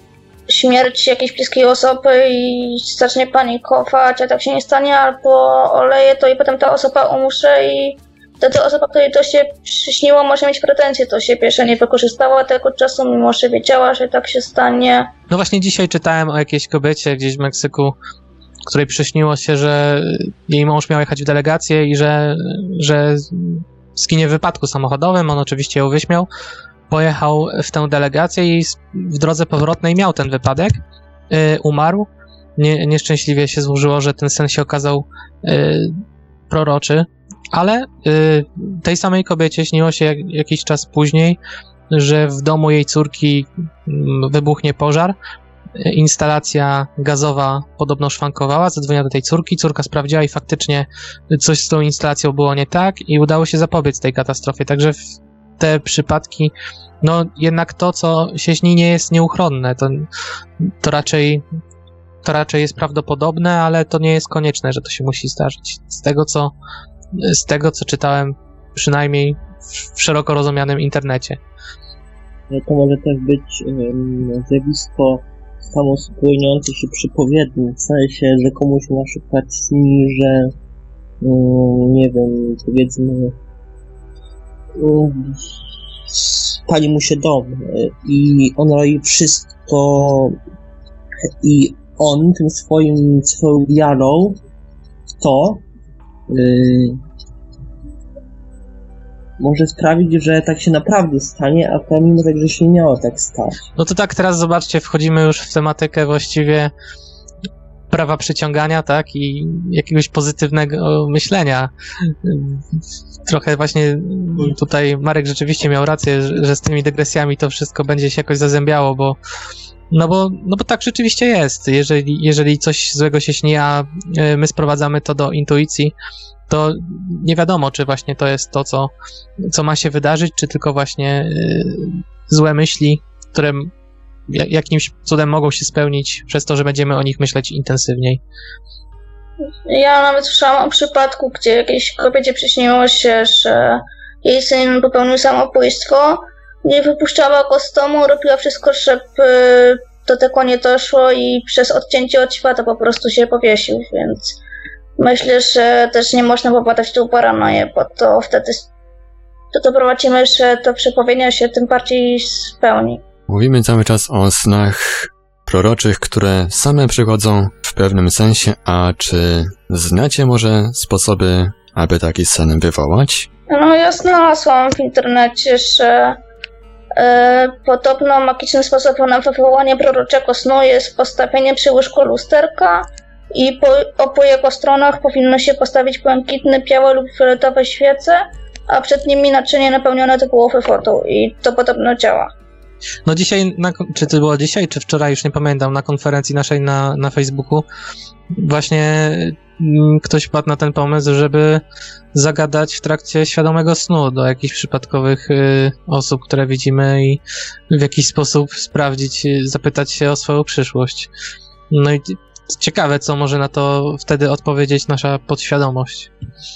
śmierć jakiejś bliskiej osoby i zacznie panikować, a tak się nie stanie, albo oleje to i potem ta osoba umrze i wtedy osoba, której to się przyśniło, może mieć pretensje do siebie, że nie wykorzystała tego czasu, mimo że wiedziała, że tak się stanie. No właśnie dzisiaj czytałem o jakiejś kobiecie gdzieś w Meksyku, której przyśniło się, że jej mąż miał jechać w delegację i że, że zginie w wypadku samochodowym, on oczywiście ją wyśmiał, pojechał w tę delegację i w drodze powrotnej miał ten wypadek, yy, umarł. Nie, nieszczęśliwie się złożyło, że ten sen się okazał yy, proroczy, ale y, tej samej kobiecie śniło się jak, jakiś czas później, że w domu jej córki y, wybuchnie pożar. Instalacja gazowa podobno szwankowała, zadzwoniła do tej córki, córka sprawdziła i faktycznie coś z tą instalacją było nie tak i udało się zapobiec tej katastrofie, także w te przypadki, no jednak to, co się śni, nie jest nieuchronne, to, to raczej to raczej jest prawdopodobne, ale to nie jest konieczne, że to się musi zdarzyć. Z tego, co z tego, co czytałem, przynajmniej w szeroko rozumianym internecie. To może też być um, zjawisko samospełniające się przypowiednie, w sensie, że komuś na przykład śni, że um, nie wiem, powiedzmy um, spali mu się dom i on robi wszystko i on tym swoim, swoją wiarą w to yy, może sprawić, że tak się naprawdę stanie, a pomimo tak, że się nie miało tak stać. No to tak, teraz zobaczcie, wchodzimy już w tematykę właściwie prawa przyciągania, tak, i jakiegoś pozytywnego myślenia. Trochę właśnie tutaj Marek rzeczywiście miał rację, że z tymi dygresjami to wszystko będzie się jakoś zazębiało, bo no bo, no bo tak rzeczywiście jest. Jeżeli, jeżeli coś złego się śni, a my sprowadzamy to do intuicji, to nie wiadomo, czy właśnie to jest to, co, co ma się wydarzyć, czy tylko właśnie y, złe myśli, które jakimś cudem mogą się spełnić przez to, że będziemy o nich myśleć intensywniej. Ja nawet słyszałam o przypadku, gdzie jakiejś kobiecie przyśniło się, że jej syn popełnił samobójstwo, nie wypuszczała go z domu, robiła wszystko, żeby do tego nie doszło i przez odcięcie od świata po prostu się powiesił, więc myślę, że też nie można popadać w tą paranoję, bo to wtedy to doprowadzimy, że to przepowiednia się tym bardziej spełni. Mówimy cały czas o snach proroczych, które same przychodzą w pewnym sensie, a czy znacie może sposoby, aby taki sen wywołać? No ja znalazłam w internecie, że e, podobno magicznym sposobem na wywołanie proroczego snu jest postawienie przy łóżku lusterka i po obu jego stronach powinno się postawić błękitne, białe lub fioletowe świece, a przed nimi naczynie napełnione do połowy wodą i to podobno działa. No dzisiaj, na, czy to było dzisiaj, czy wczoraj, już nie pamiętam, na konferencji naszej na, na Facebooku właśnie ktoś wpadł na ten pomysł, żeby zagadać w trakcie świadomego snu do jakichś przypadkowych y, osób, które widzimy i w jakiś sposób sprawdzić, zapytać się o swoją przyszłość. No i ciekawe, co może na to wtedy odpowiedzieć nasza podświadomość.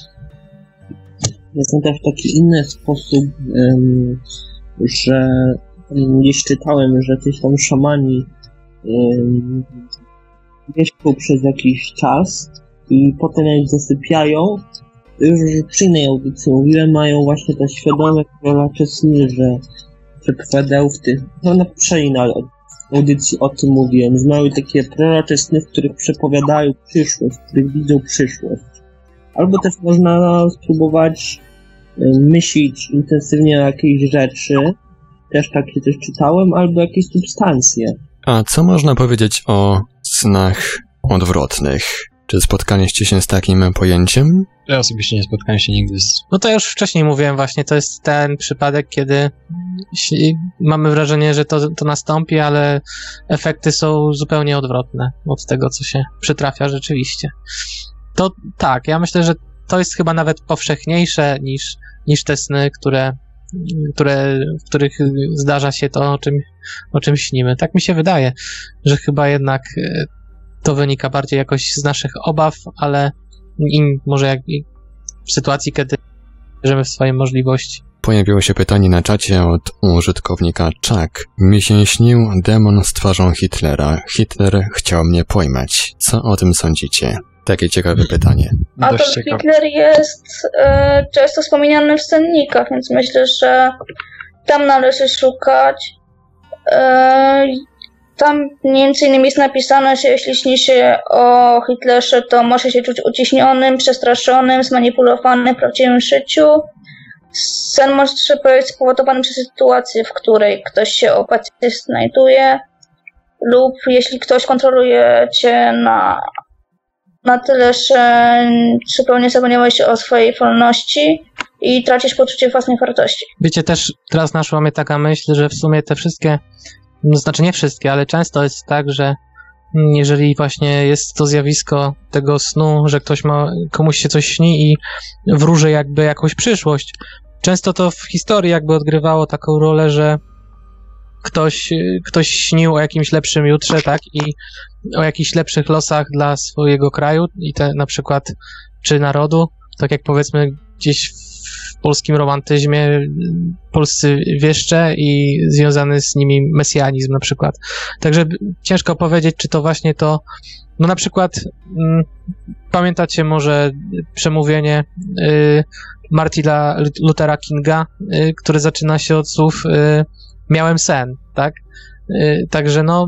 Jest też taki inny sposób, um, że gdzieś czytałem, że coś tam szamani um, mieszkał przez jakiś czas i potem jak zasypiają, już przy innej audycji mówiłem, mają właśnie te świadome prorocze sny, że przepowiadają w tych, no na poprzedniej audycji o tym mówiłem, że mają takie prorocze sny, w których przepowiadają przyszłość, w których widzą przyszłość. Albo też można spróbować myśleć intensywnie o jakiejś rzeczy, też takie coś czytałem, albo jakieś substancje. A co można powiedzieć o snach odwrotnych? Czy spotkaliście się z takim pojęciem? Ja osobiście nie spotkałem się nigdy z... No to ja już wcześniej mówiłem właśnie, to jest ten przypadek, kiedy mamy wrażenie, że to, to nastąpi, ale efekty są zupełnie odwrotne od tego, co się przytrafia rzeczywiście. To tak, ja myślę, że to jest chyba nawet powszechniejsze niż, niż te sny, które, które, w których zdarza się to, o czym, o czym śnimy. Tak mi się wydaje, że chyba jednak to wynika bardziej jakoś z naszych obaw, ale i może jak w sytuacji, kiedy wierzymy w swoje możliwości. Pojawiło się pytanie na czacie od użytkownika Chuck. Mi się śnił demon z twarzą Hitlera. Hitler chciał mnie pojmać. Co o tym sądzicie? Takie ciekawe pytanie. Adolf Hitler jest e, często wspominany w sennikach, więc myślę, że tam należy szukać. E, tam między innymi jest napisane, że jeśli śni się o Hitlerze, to może się czuć uciśnionym, przestraszonym, zmanipulowanym w prawdziwym życiu. Sen może być spowodowany przez sytuację, w której ktoś się obecnie znajduje, lub jeśli ktoś kontroluje cię na na tyle, że zupełnie zapomniałeś o swojej wolności i tracisz poczucie własnej wartości. Wiecie, też teraz naszła mnie taka myśl, że w sumie te wszystkie, no, znaczy nie wszystkie, ale często jest tak, że jeżeli właśnie jest to zjawisko tego snu, że ktoś ma, komuś się coś śni i wróży jakby jakąś przyszłość, często to w historii jakby odgrywało taką rolę, że ktoś, ktoś śnił o jakimś lepszym jutrze, tak, i o jakichś lepszych losach dla swojego kraju i te na przykład, czy narodu, tak jak powiedzmy gdzieś w polskim romantyzmie polscy wieszcze i związany z nimi mesjanizm na przykład. Także ciężko powiedzieć, czy to właśnie to, no na przykład mm, pamiętacie może przemówienie y, Martina Luthera Kinga, y, które zaczyna się od słów y, miałem sen, tak? Y, także no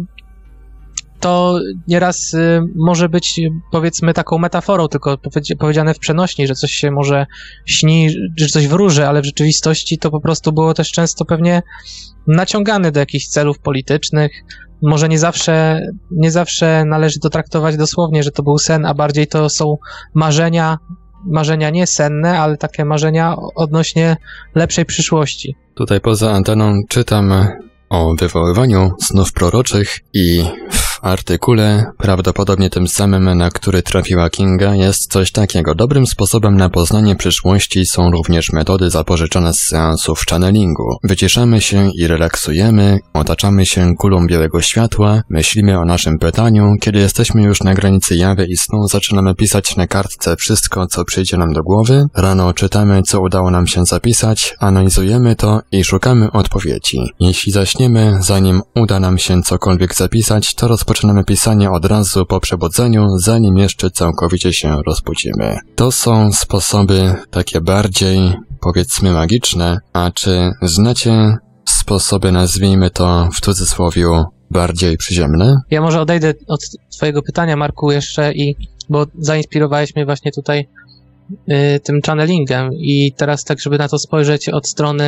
to nieraz y, może być, powiedzmy, taką metaforą, tylko powiedzi- powiedziane w przenośni, że coś się może śni, że coś wróży, ale w rzeczywistości to po prostu było też często pewnie naciągane do jakichś celów politycznych. Może nie zawsze, nie zawsze należy to traktować dosłownie, że to był sen, a bardziej to są marzenia, marzenia nie senne, ale takie marzenia odnośnie lepszej przyszłości. Tutaj poza anteną czytam o wywoływaniu snów proroczych i w artykule, prawdopodobnie tym samym, na który trafiła Kinga, jest coś takiego. Dobrym sposobem na poznanie przyszłości są również metody zapożyczone z seansów channelingu. Wyciszamy się i relaksujemy, otaczamy się kulą białego światła, myślimy o naszym pytaniu. Kiedy jesteśmy już na granicy jawy i snu, zaczynamy pisać na kartce wszystko, co przyjdzie nam do głowy. Rano czytamy, co udało nam się zapisać, analizujemy to i szukamy odpowiedzi. Jeśli zaśniemy, zanim uda nam się cokolwiek zapisać, to rozpoczynamy pisanie od razu po przebudzeniu, zanim jeszcze całkowicie się rozbudzimy. To są sposoby takie bardziej, powiedzmy, magiczne, a czy znacie sposoby, nazwijmy to w cudzysłowiu, bardziej przyziemne? Ja może odejdę od twojego pytania, Marku, jeszcze i, bo zainspirowałeś mnie właśnie tutaj y, tym channelingiem i teraz tak, żeby na to spojrzeć od strony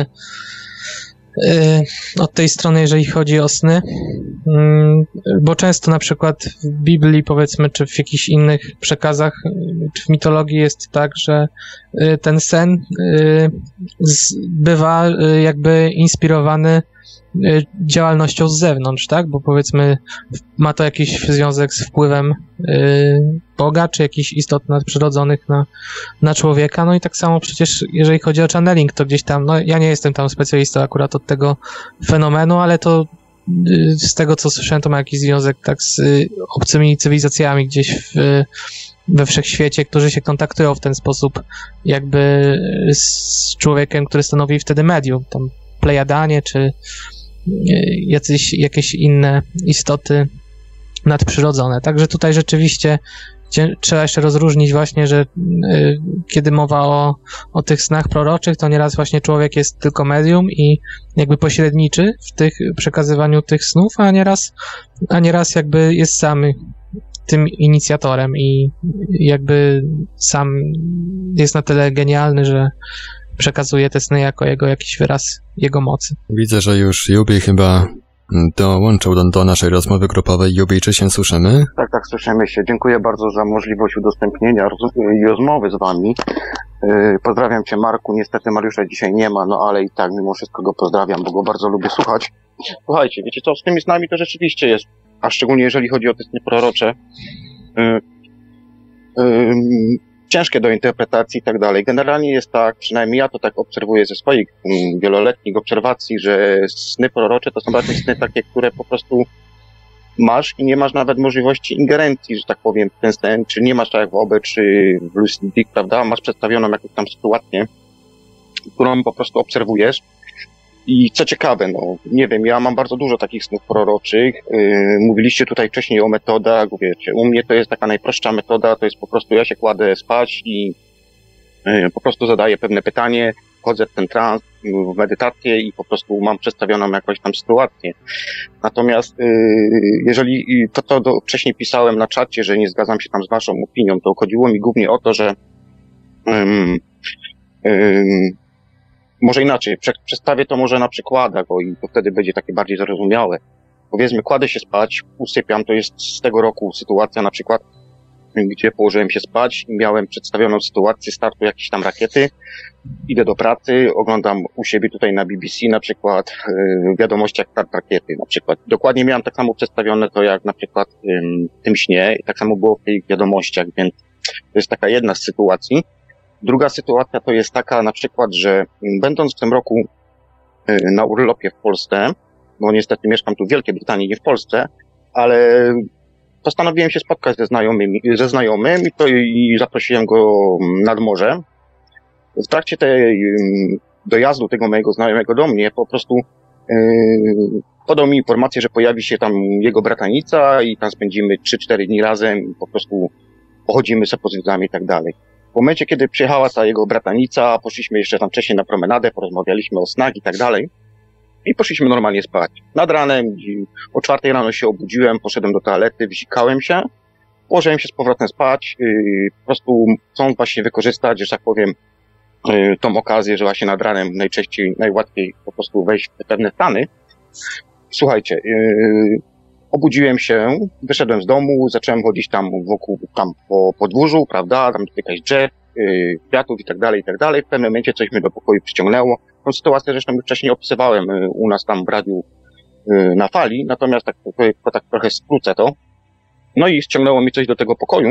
od tej strony, jeżeli chodzi o sny, bo często na przykład w Biblii, powiedzmy, czy w jakichś innych przekazach, czy w mitologii jest tak, że ten sen bywa jakby inspirowany działalnością z zewnątrz, tak? Bo powiedzmy ma to jakiś związek z wpływem Boga, czy jakichś istot nadprzyrodzonych na, na człowieka. No i tak samo przecież, jeżeli chodzi o channeling, to gdzieś tam, no ja nie jestem tam specjalistą akurat od tego fenomenu, ale to z tego, co słyszałem, to ma jakiś związek tak z obcymi cywilizacjami gdzieś w, we wszechświecie, którzy się kontaktują w ten sposób jakby z człowiekiem, który stanowi wtedy medium, tam Plejadanie, czy jacyś, jakieś inne istoty nadprzyrodzone. Także tutaj rzeczywiście trzeba jeszcze rozróżnić właśnie, że y, kiedy mowa o, o tych snach proroczych, to nieraz właśnie człowiek jest tylko medium i jakby pośredniczy w tych przekazywaniu tych snów, a nieraz, a nieraz jakby jest sam tym inicjatorem i jakby sam jest na tyle genialny, że przekazuje te sny jako jego jakiś wyraz jego mocy. Widzę, że już Jubi chyba dołączył do, do naszej rozmowy grupowej. Jubi, czy się słyszymy? Tak, tak, słyszymy się. Dziękuję bardzo za możliwość udostępnienia roz i rozmowy z wami. Yy, pozdrawiam cię, Marku. Niestety Mariusza dzisiaj nie ma, no ale i tak mimo wszystko go pozdrawiam, bo go bardzo lubię słuchać. Słuchajcie, wiecie co, z tymi snami to rzeczywiście jest, a szczególnie jeżeli chodzi o te sny prorocze, yy, yy, ciężkie do interpretacji i tak dalej. Generalnie jest tak, przynajmniej ja to tak obserwuję ze swoich um, wieloletnich obserwacji, że sny prorocze to są raczej sny takie, które po prostu masz i nie masz nawet możliwości ingerencji, że tak powiem, w ten sen, czy nie masz tak jak w O B E, czy w Lucid Dream, prawda? Masz przedstawioną jakąś tam sytuację, którą po prostu obserwujesz. I co ciekawe, no, nie wiem, ja mam bardzo dużo takich snów proroczych. Yy, mówiliście tutaj wcześniej o metodach, wiecie, u mnie to jest taka najprostsza metoda, to jest po prostu ja się kładę spać i yy, po prostu zadaję pewne pytanie, wchodzę w ten trans, w medytację i po prostu mam przedstawioną jakąś tam sytuację. Natomiast yy, jeżeli to, co do, wcześniej pisałem na czacie, że nie zgadzam się tam z waszą opinią, to chodziło mi głównie o to, że yy, yy, może inaczej, przedstawię to może na przykładach, bo i to wtedy będzie takie bardziej zrozumiałe. Powiedzmy, kładę się spać, usypiam, to jest z tego roku sytuacja na przykład. gdzie położyłem się spać i miałem przedstawioną sytuację startu jakiejś tam rakiety. Idę do pracy, oglądam u siebie tutaj na B B C na przykład yy, w wiadomościach start rakiety na przykład. Dokładnie miałem tak samo przedstawione to jak na przykład yy, w tym śnie i tak samo było w tych wiadomościach, więc to jest taka jedna z sytuacji. Druga sytuacja to jest taka na przykład, że będąc w tym roku yy, na urlopie w Polsce, bo niestety mieszkam tu w Wielkiej Brytanii, nie w Polsce, ale postanowiłem się spotkać ze znajomymi, ze znajomym i, to, i zaprosiłem go nad morze. W trakcie tej dojazdu tego mojego znajomego do mnie po prostu yy, podał mi informację, że pojawi się tam jego bratanica i tam spędzimy trzy cztery dni razem i po prostu pochodzimy sobie po zwiedzamy i tak dalej. W momencie, kiedy przyjechała ta jego bratanica, poszliśmy jeszcze tam wcześniej na promenadę, porozmawialiśmy o snach i tak dalej. I poszliśmy normalnie spać. Nad ranem, o czwartej rano się obudziłem, poszedłem do toalety, wsikałem się, położyłem się z powrotem spać, yy, po prostu chcąc właśnie wykorzystać, że tak powiem, yy, tą okazję, że właśnie nad ranem najczęściej, najłatwiej po prostu wejść w te pewne stany. Słuchajcie, yy, obudziłem się, wyszedłem z domu, zacząłem chodzić tam wokół, tam po podwórzu, prawda, tam dotykać drzew, yy, kwiatów i tak dalej, i tak dalej. W pewnym momencie coś mnie do pokoju przyciągnęło. Tą sytuację zresztą już wcześniej opisywałem u nas tam w radiu na fali, natomiast tak, tak, tak trochę skrócę to. No i ściągnęło mi coś do tego pokoju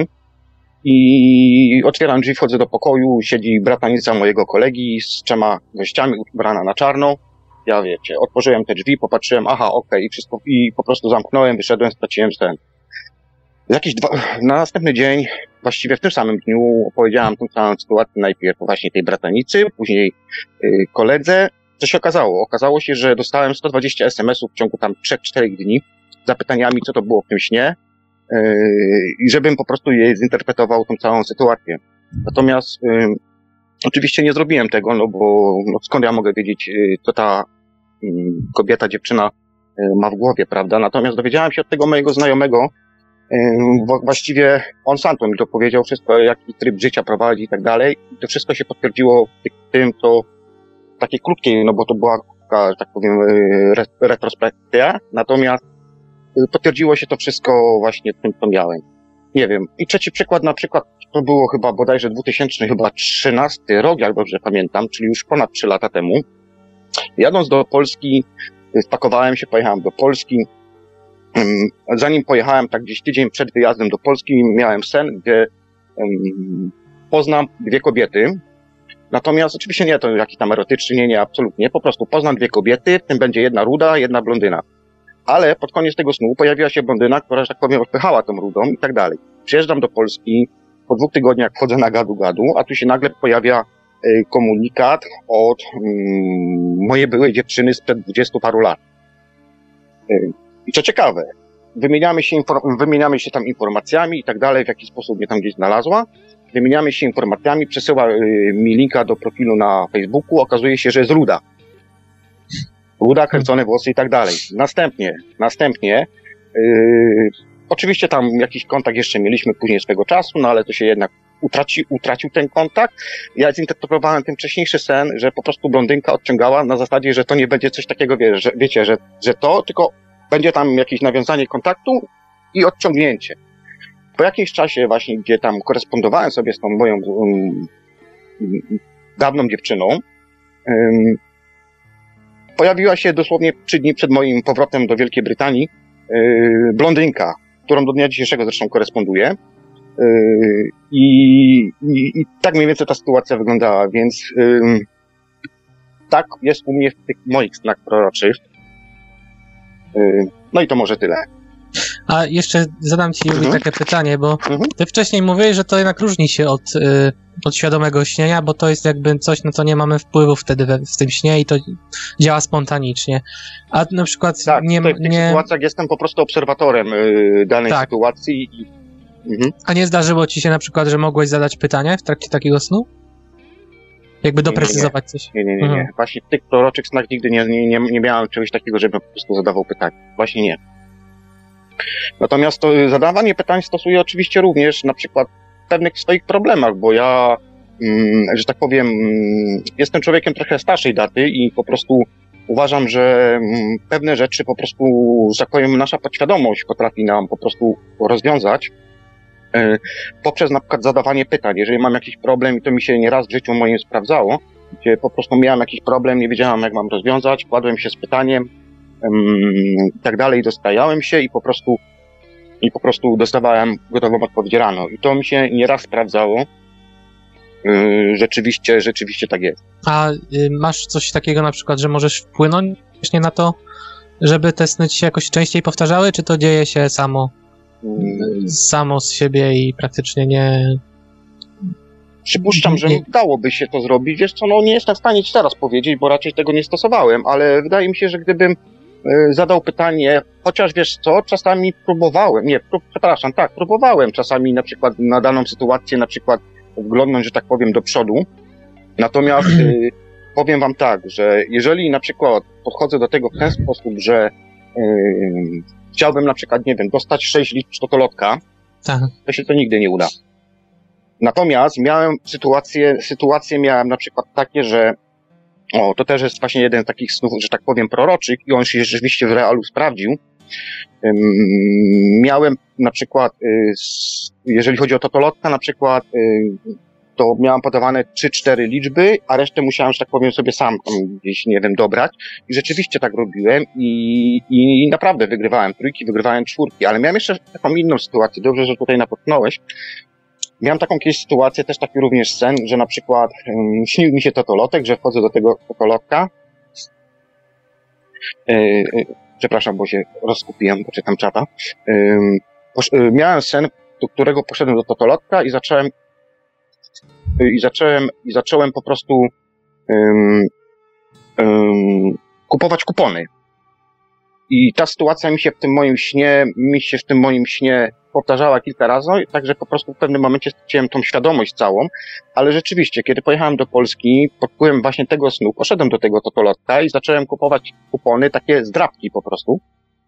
i otwieram drzwi, wchodzę do pokoju, siedzi bratanica mojego kolegi z trzema gościami, ubrana na czarno. Ja wiecie, otworzyłem te drzwi, popatrzyłem, aha, okej, okay, i wszystko, i po prostu zamknąłem, wyszedłem, straciłem sen. Jakiś dwa, na następny dzień, właściwie w tym samym dniu opowiedziałem tą całą sytuację najpierw właśnie tej bratanicy, później yy, koledze. Co się okazało? Okazało się, że dostałem sto dwadzieścia es em esów w ciągu tam trzech czterech dni z zapytaniami, co to było w tym śnie yy, i żebym po prostu jej zinterpretował tą całą sytuację. Natomiast yy, oczywiście nie zrobiłem tego, no bo no skąd ja mogę wiedzieć, yy, co ta yy, kobieta, dziewczyna yy, ma w głowie, prawda? Natomiast dowiedziałem się od tego mojego znajomego, właściwie on sam to mi to powiedział wszystko, jaki tryb życia prowadzi i tak dalej. I to wszystko się potwierdziło w tym, co takiej krótkiej, no bo to była, że tak powiem, retrospekcja. Natomiast potwierdziło się to wszystko właśnie w tym, co miałem. Nie wiem. I trzeci przykład, na przykład, to było chyba bodajże dwa tysiące trzynasty rok, jak dobrze pamiętam, czyli już ponad trzy lata temu. Jadąc do Polski, spakowałem się, pojechałem do Polski. Zanim pojechałem, tak gdzieś tydzień przed wyjazdem do Polski, miałem sen, gdzie um, poznam dwie kobiety. Natomiast oczywiście nie to jakiś tam erotyczny, nie, nie, absolutnie. Po prostu poznam dwie kobiety, w tym będzie jedna ruda, jedna blondyna. Ale pod koniec tego snu pojawiła się blondyna, która, że tak powiem, odpychała tą rudą i tak dalej. Przyjeżdżam do Polski, po dwóch tygodniach wchodzę na gadu-gadu, a tu się nagle pojawia y, komunikat od y, mojej byłej dziewczyny sprzed dwudziestu paru lat. Y, I co ciekawe, wymieniamy się, inform- wymieniamy się tam informacjami i tak dalej, w jaki sposób mnie tam gdzieś znalazła. Wymieniamy się informacjami, przesyła y, mi linka do profilu na Facebooku, okazuje się, że jest ruda. Ruda, kręcone włosy i tak dalej. Następnie, następnie, yy, oczywiście tam jakiś kontakt jeszcze mieliśmy później swego czasu, no ale to się jednak utraci, utracił ten kontakt. Ja zinterpretowałem ten wcześniejszy sen, że po prostu blondynka odciągała na zasadzie, że to nie będzie coś takiego, wie, że, wiecie, że, że to, tylko będzie tam jakieś nawiązanie kontaktu i odciągnięcie. Po jakimś czasie właśnie, gdzie tam korespondowałem sobie z tą moją um, dawną dziewczyną, um, pojawiła się dosłownie trzy dni przed moim powrotem do Wielkiej Brytanii yy, blondynka, którą do dnia dzisiejszego zresztą koresponduję. Yy, i, i, I tak mniej więcej ta sytuacja wyglądała, więc yy, tak jest u mnie w tych moich snach proroczych. Yy, no i to może tyle. A jeszcze zadam ci, Juri, Mhm. takie pytanie, bo Mhm. ty wcześniej mówiłeś, że to jednak różni się od, y, od świadomego śnienia, bo to jest jakby coś, na co nie mamy wpływu wtedy we, w tym śnie i to działa spontanicznie. A na przykład Tak, nie... tutaj w tych nie sytuacjach jestem po prostu obserwatorem yy, danej Tak. sytuacji. I, mhm. a nie zdarzyło ci się na przykład, że mogłeś zadać pytanie w trakcie takiego snu? Jakby Nie, nie, nie. doprecyzować coś. Nie, nie, nie, nie. Mhm. Właśnie w tych proroczych snach nigdy nie, nie, nie, nie miałem czegoś takiego, żebym po prostu zadawał pytania. Właśnie nie. Natomiast to zadawanie pytań stosuję oczywiście również na przykład w pewnych swoich problemach, bo ja, mm, że tak powiem, mm, jestem człowiekiem trochę starszej daty i po prostu uważam, że mm, pewne rzeczy po prostu, że tak powiem, nasza podświadomość potrafi nam po prostu rozwiązać. yy, poprzez na przykład zadawanie pytań. Jeżeli mam jakiś problem i to mi się nieraz w życiu moim sprawdzało, gdzie po prostu miałem jakiś problem, nie wiedziałem jak mam rozwiązać, kładłem się z pytaniem yy, i tak dalej, dostajałem się i po prostu i po prostu dostawałem gotową odpowiedź rano. I to mi się nieraz sprawdzało. Yy, rzeczywiście, rzeczywiście tak jest. A y, masz coś takiego na przykład, że możesz wpłynąć właśnie na to, żeby te sny ci się jakoś częściej powtarzały, czy to dzieje się samo, Yy, samo z siebie i praktycznie nie... Przypuszczam, że Nie. dałoby się to zrobić. Wiesz co, no nie jestem w stanie ci teraz powiedzieć, bo raczej tego nie stosowałem, ale wydaje mi się, że gdybym y, zadał pytanie, chociaż wiesz co, czasami próbowałem, nie, prób, przepraszam, tak, próbowałem czasami na przykład na daną sytuację, na przykład wglądnąć, że tak powiem, do przodu. Natomiast y, powiem wam tak, że jeżeli na przykład podchodzę do tego w ten sposób, że y, chciałbym na przykład, nie wiem, dostać sześć liczb totolotka, Tak. to się to nigdy nie uda. Natomiast miałem sytuacje, sytuacje miałem na przykład takie, że o, to też jest właśnie jeden z takich snów, że tak powiem, proroczych i on się rzeczywiście w realu sprawdził. Ym, miałem na przykład, y, s, jeżeli chodzi o totolotka, na przykład, y, to miałem podawane trzy cztery liczby, a resztę musiałem, że tak powiem, sobie sam tam gdzieś, nie wiem, dobrać. I rzeczywiście tak robiłem i, i naprawdę wygrywałem trójki, wygrywałem czwórki, ale miałem jeszcze taką inną sytuację, dobrze, że tutaj napomknąłeś. Miałem taką kiedyś sytuację, też taki również sen, że na przykład um, śnił mi się totolotek, że wchodzę do tego totolotka. Yy, yy, przepraszam, bo się rozkupiłem, bo czytam czata. Yy, posz, yy, miałem sen, do którego poszedłem do totolotka i zacząłem yy, i zacząłem i zacząłem po prostu yy, yy, kupować kupony. I ta sytuacja mi się w tym moim śnie, mi się w tym moim śnie powtarzała kilka razy, także po prostu w pewnym momencie straciłem tą świadomość całą, ale rzeczywiście, kiedy pojechałem do Polski, pod wpływem właśnie tego snu, poszedłem do tego totolotka i zacząłem kupować kupony, takie zdrabki po prostu.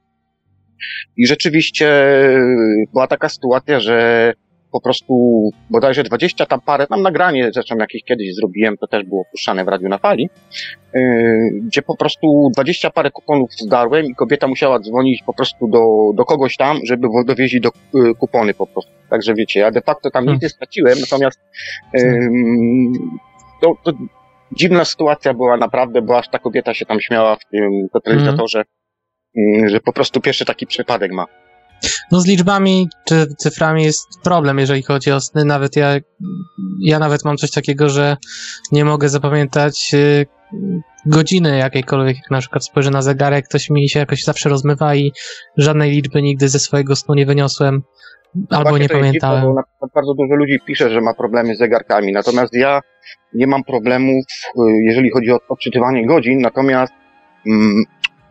I rzeczywiście była taka sytuacja, że po prostu bodajże dwadzieścia tam parę, tam nagranie zresztą jakieś kiedyś zrobiłem, to też było puszczane w Radiu na Fali, yy, gdzie po prostu dwadzieścia parę kuponów zdarłem i kobieta musiała dzwonić po prostu do, do kogoś tam, żeby dowieźli do yy, kupony po prostu. Także wiecie, ja de facto tam nic nie straciłem, natomiast yy, to, to dziwna sytuacja była naprawdę, bo aż ta kobieta się tam śmiała w tym totalizatorze, yy, że po prostu pierwszy taki przypadek ma. No z liczbami czy cyframi jest problem, jeżeli chodzi o sny. Nawet ja, ja nawet mam coś takiego, że nie mogę zapamiętać y, godziny jakiejkolwiek, jak na przykład spojrzę na zegarek, ktoś mi się jakoś zawsze rozmywa i żadnej liczby nigdy ze swojego snu nie wyniosłem, albo Właśnie nie to jest pamiętałem. dziwne, bo na przykład bardzo dużo ludzi pisze, że ma problemy z zegarkami, natomiast ja nie mam problemów, jeżeli chodzi o odczytywanie godzin, natomiast mm,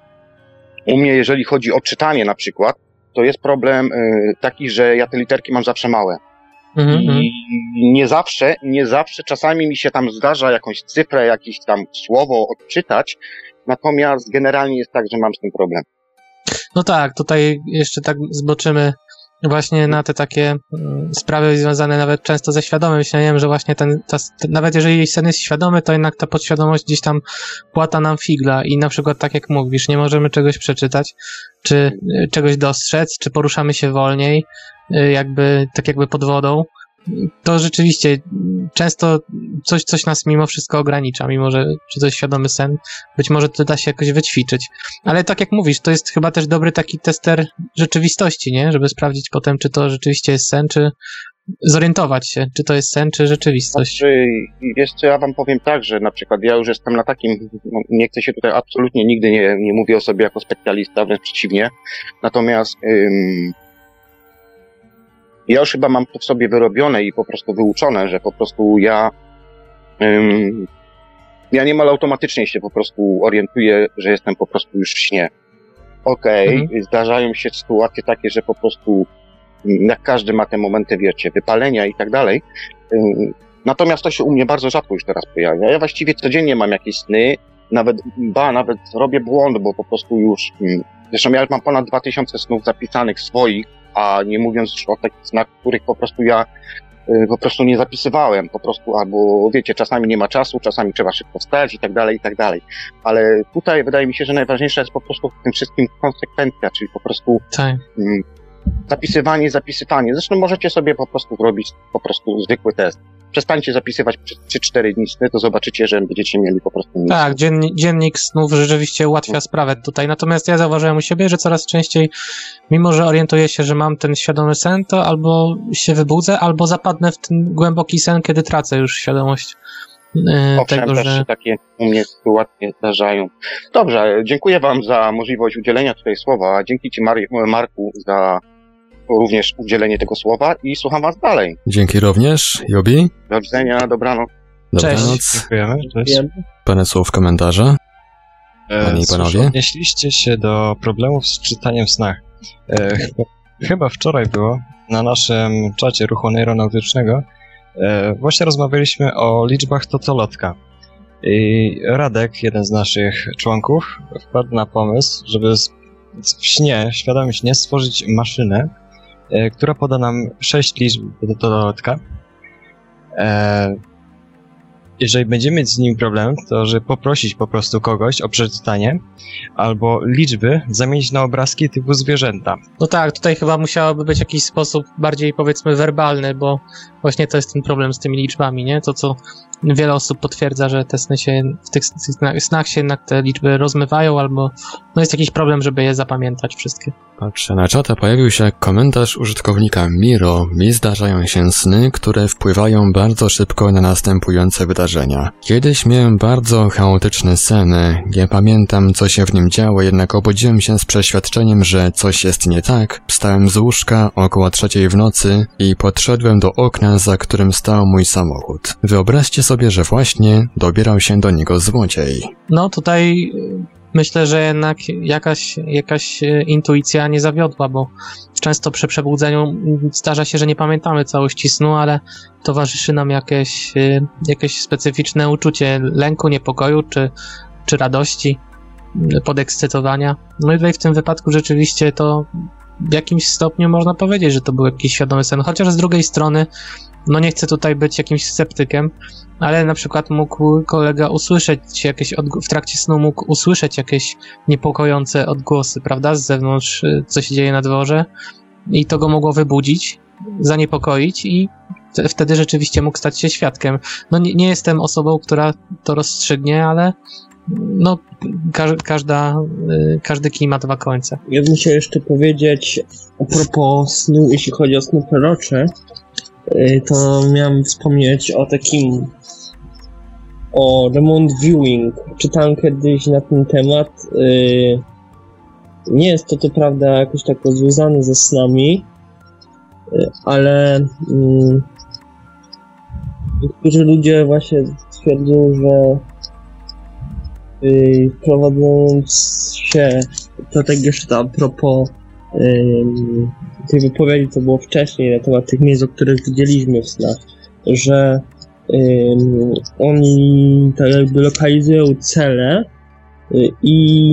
u mnie, jeżeli chodzi o czytanie na przykład, to jest problem y, taki, że ja te literki mam zawsze małe. Mhm, I nie zawsze, nie zawsze, czasami mi się tam zdarza jakąś cyfrę, jakieś tam słowo odczytać, natomiast generalnie jest tak, że mam z tym problem. No tak, tutaj jeszcze tak zboczymy właśnie na te takie mm, sprawy związane nawet często ze świadomym śnieniem, że właśnie ten, ta, ten, nawet jeżeli sen jest świadomy, to jednak ta podświadomość gdzieś tam płata nam figla i na przykład tak jak mówisz, nie możemy czegoś przeczytać, czy y, czegoś dostrzec, czy poruszamy się wolniej, y, jakby tak jakby pod wodą. To rzeczywiście y, często coś, coś nas mimo wszystko ogranicza, mimo że czy to jest świadomy sen, być może to da się jakoś wyćwiczyć. Ale tak jak mówisz, to jest chyba też dobry taki tester rzeczywistości, nie? Żeby sprawdzić potem, czy to rzeczywiście jest sen, czy zorientować się, czy to jest sen, czy rzeczywistość. Znaczy, wiesz co, ja wam powiem tak, że na przykład ja już jestem na takim, no, nie chcę się tutaj absolutnie nigdy nie, nie mówię o sobie jako specjalista, wręcz przeciwnie, natomiast ym, ja już chyba mam to w sobie wyrobione i po prostu wyuczone, że po prostu ja ym, ja niemal automatycznie się po prostu orientuję, że jestem po prostu już w śnie. Okej, okay, mhm. Zdarzają się sytuacje takie, że po prostu jak każdy ma te momenty, wiecie, wypalenia i tak dalej. Natomiast to się u mnie bardzo rzadko już teraz pojawia. Ja właściwie codziennie mam jakieś sny, nawet, ba, nawet robię błąd, bo po prostu już, zresztą ja już mam ponad dwa tysiące snów zapisanych swoich, a nie mówiąc już o takich snach, których po prostu ja po prostu nie zapisywałem, po prostu, albo wiecie, czasami nie ma czasu, czasami trzeba szybko wstać i tak dalej, i tak dalej. Ale tutaj wydaje mi się, że najważniejsza jest po prostu w tym wszystkim konsekwencja, czyli po prostu tak. Zapisywanie, zapisywanie. Zresztą możecie sobie po prostu zrobić po prostu zwykły test. Przestańcie zapisywać przez trzy cztery dni sny, to zobaczycie, że będziecie mieli po prostu nic. Tak, dziennik, dziennik snów rzeczywiście ułatwia sprawę tutaj. Natomiast ja zauważyłem u siebie, że coraz częściej, mimo że orientuję się, że mam ten świadomy sen, to albo się wybudzę, albo zapadnę w ten głęboki sen, kiedy tracę już świadomość yy, Owszem, tego, też że... się takie u mnie sytuacje zdarzają. Dobrze, dziękuję wam za możliwość udzielenia tutaj słowa. Dzięki ci, Mar- Marku, za również udzielenie tego słowa i słucham was dalej. Dzięki również, Jobi. Do widzenia, dobranoc. Dobranoc. Dziękujemy. Cześć. Parę słów komentarza. Panie i panowie. Odnieśliście się do problemów z czytaniem w snach. E, chyba, chyba wczoraj było na naszym czacie ruchu neuronautycznego. E, właśnie rozmawialiśmy o liczbach totolotka. I Radek, jeden z naszych członków, wpadł na pomysł, żeby w śnie, świadomie śnie, stworzyć maszynę, e, która poda nam sześć liczb totolotka. E, Jeżeli będziemy mieć z nim problem, to że poprosić po prostu kogoś o przeczytanie albo liczby zamienić na obrazki typu zwierzęta. No tak, tutaj chyba musiałoby być jakiś sposób bardziej, powiedzmy, werbalny, bo właśnie to jest ten problem z tymi liczbami, nie? To, co wiele osób potwierdza, że te sny się, w tych snach się jednak te liczby rozmywają, albo no jest jakiś problem, żeby je zapamiętać wszystkie. Patrzę na czata, pojawił się komentarz użytkownika Miro. Mi zdarzają się sny, które wpływają bardzo szybko na następujące wydarzenia. Kiedyś miałem bardzo chaotyczny sen. Nie pamiętam, co się w nim działo, jednak obudziłem się z przeświadczeniem, że coś jest nie tak. Wstałem z łóżka około trzeciej w nocy i podszedłem do okna, za którym stał mój samochód. Wyobraźcie sobie, że właśnie dobierał się do niego złodziej. No tutaj myślę, że jednak jakaś, jakaś intuicja nie zawiodła, bo często przy przebudzeniu zdarza się, że nie pamiętamy całości snu, ale towarzyszy nam jakieś, jakieś specyficzne uczucie lęku, niepokoju czy, czy radości, podekscytowania. No i tutaj w tym wypadku rzeczywiście to w jakimś stopniu można powiedzieć, że to był jakiś świadomy sen, chociaż z drugiej strony no nie chcę tutaj być jakimś sceptykiem, ale na przykład mógł kolega usłyszeć jakieś, odg- w trakcie snu mógł usłyszeć jakieś niepokojące odgłosy, prawda, z zewnątrz, co się dzieje na dworze i to go mogło wybudzić, zaniepokoić i t- wtedy rzeczywiście mógł stać się świadkiem. No nie, nie jestem osobą, która to rozstrzygnie, ale no ka- każda, y- każdy kij ma dwa końce. Ja bym chciał jeszcze powiedzieć a propos snu, jeśli chodzi o sny prorocze, to miałem wspomnieć o takim o remote viewing. Czytałem kiedyś na ten temat. Nie jest to co prawda jakoś tak związane ze snami, ale niektórzy ludzie właśnie stwierdzą, że prowadząc się, to tak jeszcze a propos tej wypowiedzi, co było wcześniej na temat tych miejsc, o których widzieliśmy w snach, że um, oni tak jakby lokalizują cele y, i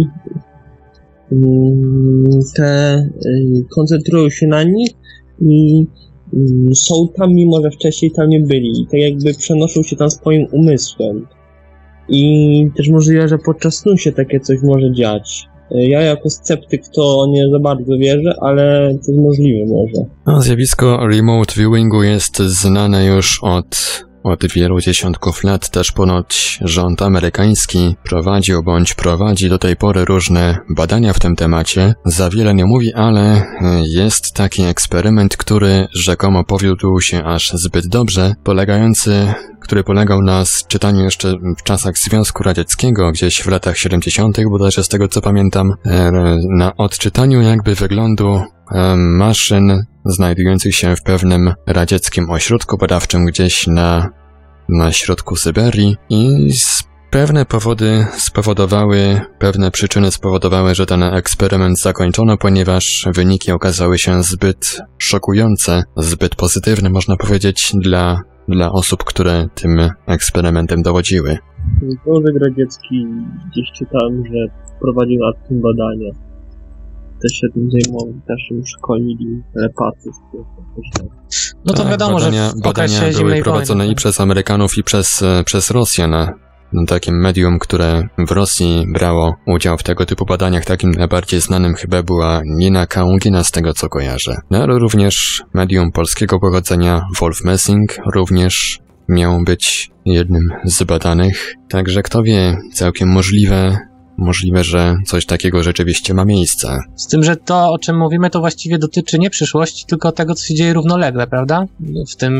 um, te y, koncentrują się na nich i y, są tam, mimo że wcześniej tam nie byli i tak jakby przenoszą się tam swoim umysłem i też możliwe, że podczas snu się takie coś może dziać. Ja jako sceptyk to nie za bardzo wierzę, ale to jest możliwe może. No, zjawisko remote viewingu jest znane już od, od wielu dziesiątków lat. Też ponoć rząd amerykański prowadził bądź prowadzi do tej pory różne badania w tym temacie. Za wiele nie mówi, ale jest taki eksperyment, który rzekomo powiódł się aż zbyt dobrze, polegający... który polegał na czytaniu jeszcze w czasach Związku Radzieckiego, gdzieś w latach siedemdziesiątych, bodajże z tego co pamiętam, na odczytaniu jakby wyglądu maszyn znajdujących się w pewnym radzieckim ośrodku badawczym gdzieś na, na środku Syberii i z pewne powody spowodowały, pewne przyczyny spowodowały, że ten eksperyment zakończono, ponieważ wyniki okazały się zbyt szokujące, zbyt pozytywne, można powiedzieć, dla dla osób, które tym eksperymentem dowodziły. Związek Radziecki gdzieś czytałem, że prowadził nad tym badania. Też się tym zajmował, też im szkolili telepatów. No to tak, wiadomo, badania, że w badania były zimnej prowadzone wojny. i przez Amerykanów, i przez, przez Rosjan. takim medium, które w Rosji brało udział w tego typu badaniach. Takim najbardziej znanym chyba była Nina Kaungina, z tego co kojarzę. No ale również medium polskiego pochodzenia Wolf Messing również miał być jednym z badanych. Także kto wie, całkiem możliwe, możliwe, że coś takiego rzeczywiście ma miejsce. Z tym, że to, o czym mówimy, to właściwie dotyczy nie przyszłości, tylko tego, co się dzieje równolegle, prawda? W tym,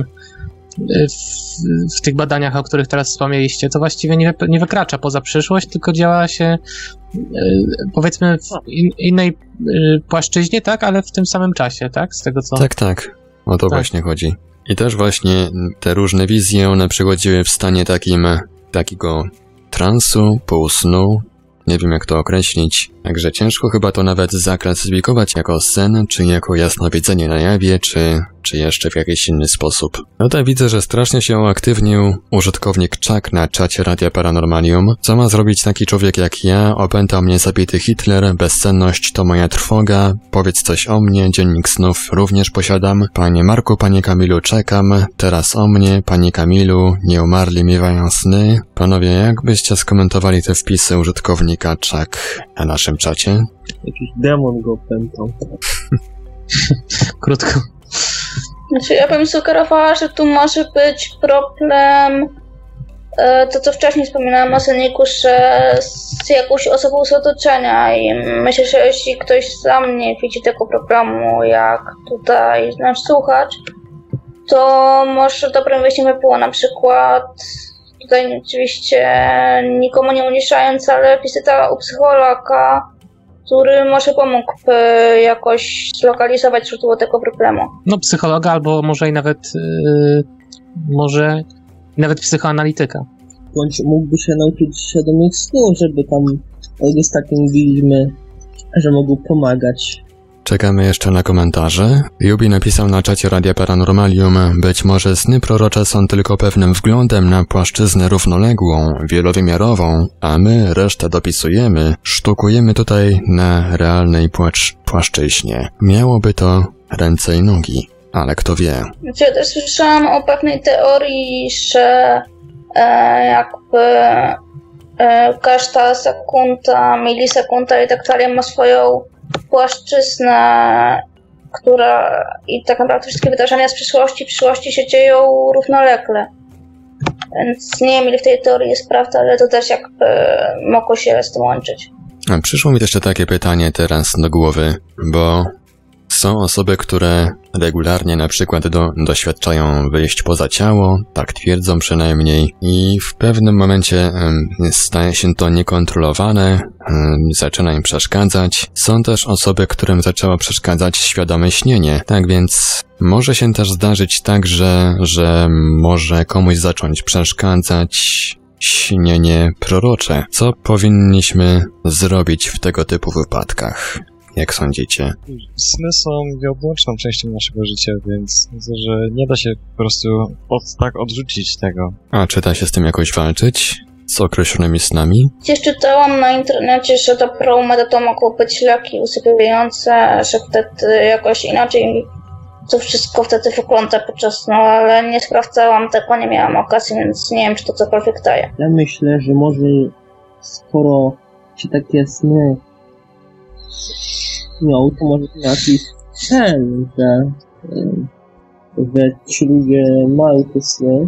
w, w tych badaniach, o których teraz wspomnieliście, to właściwie nie, nie wykracza poza przyszłość, tylko działa się, powiedzmy, w in, innej płaszczyźnie, tak? Ale w tym samym czasie, tak? Z tego, co... Tak, tak. O to tak. właśnie chodzi. I też właśnie te różne wizje, one przychodziły w stanie takim, takiego transu, półsnu, nie wiem jak to określić, także ciężko chyba to nawet zaklasyfikować jako sen, czy jako jasnowidzenie na jawie, czy, czy jeszcze w jakiś inny sposób. No to widzę, że strasznie się uaktywnił użytkownik Chuck na czacie Radia Paranormalium. Co ma zrobić taki człowiek jak ja? Opętał mnie zabity Hitler, bezsenność to moja trwoga, powiedz coś o mnie, dziennik snów również posiadam. Panie Marku, panie Kamilu, czekam, teraz o mnie, panie Kamilu, nie umarli miewają sny. Panowie, jak byście skomentowali te wpisy użytkownika Chuck na naszym czacie? Jakiś demon go opętał. Krótko. Znaczy, ja bym sugerowała, że tu może być problem, e, to co wcześniej wspominałam o Seniku, że z jakąś osobą z otoczenia i myślę, że jeśli ktoś sam nie widzi tego problemu, jak tutaj nasz słuchacz, to może dobrym wyjściem by było na przykład, tutaj oczywiście nikomu nie uniżając, ale wizyta u psychologa, który może pomógłby jakoś zlokalizować źródło tego problemu. No psychologa albo może i nawet yy, może nawet psychoanalityka. Bądź mógłby się nauczyć świadomych snu, żeby tam, jak jest takie mówiliśmy, że mogą pomagać. Czekamy jeszcze na komentarze. Jubi napisał na czacie Radia Paranormalium: być może sny prorocze są tylko pewnym wglądem na płaszczyznę równoległą, wielowymiarową, a my resztę dopisujemy, sztukujemy tutaj na realnej płaszcz- płaszczyźnie. Miałoby to ręce i nogi, ale kto wie. Znaczy, ja też słyszałam o pewnej teorii, że e, jakby e, każda sekunda, milisekunda i tak dalej ma swoją płaszczyznę, która i tak naprawdę wszystkie wydarzenia z przyszłości, przyszłości się dzieją równolegle. Więc nie wiem, ile w tej teorii jest prawda, ale to też jakby mogło się z tym łączyć. A przyszło mi jeszcze takie pytanie teraz do głowy, bo są osoby, które regularnie na przykład do, doświadczają wyjść poza ciało, tak twierdzą przynajmniej, i w pewnym momencie um, staje się to niekontrolowane, um, zaczyna im przeszkadzać. Są też osoby, którym zaczęło przeszkadzać świadome śnienie, tak więc może się też zdarzyć tak, że, że może komuś zacząć przeszkadzać śnienie prorocze. Co powinniśmy zrobić w tego typu wypadkach? Jak sądzicie? Sny są nieodłączną częścią naszego życia, więc myślę, że nie da się po prostu od, tak odrzucić tego. A czy da się z tym jakoś walczyć? Z określonymi snami? Gdzieś czytałam na internecie, że dobrą metodą mogą być leki usypiające, że wtedy jakoś inaczej to wszystko wtedy wygląda podczas snu, ale nie sprawdzałam tego, nie miałam okazji, więc nie wiem, czy to cokolwiek daje. Ja myślę, że może skoro się takie sny no, to może to jakiś sen, że, że ci ludzie mają te sny.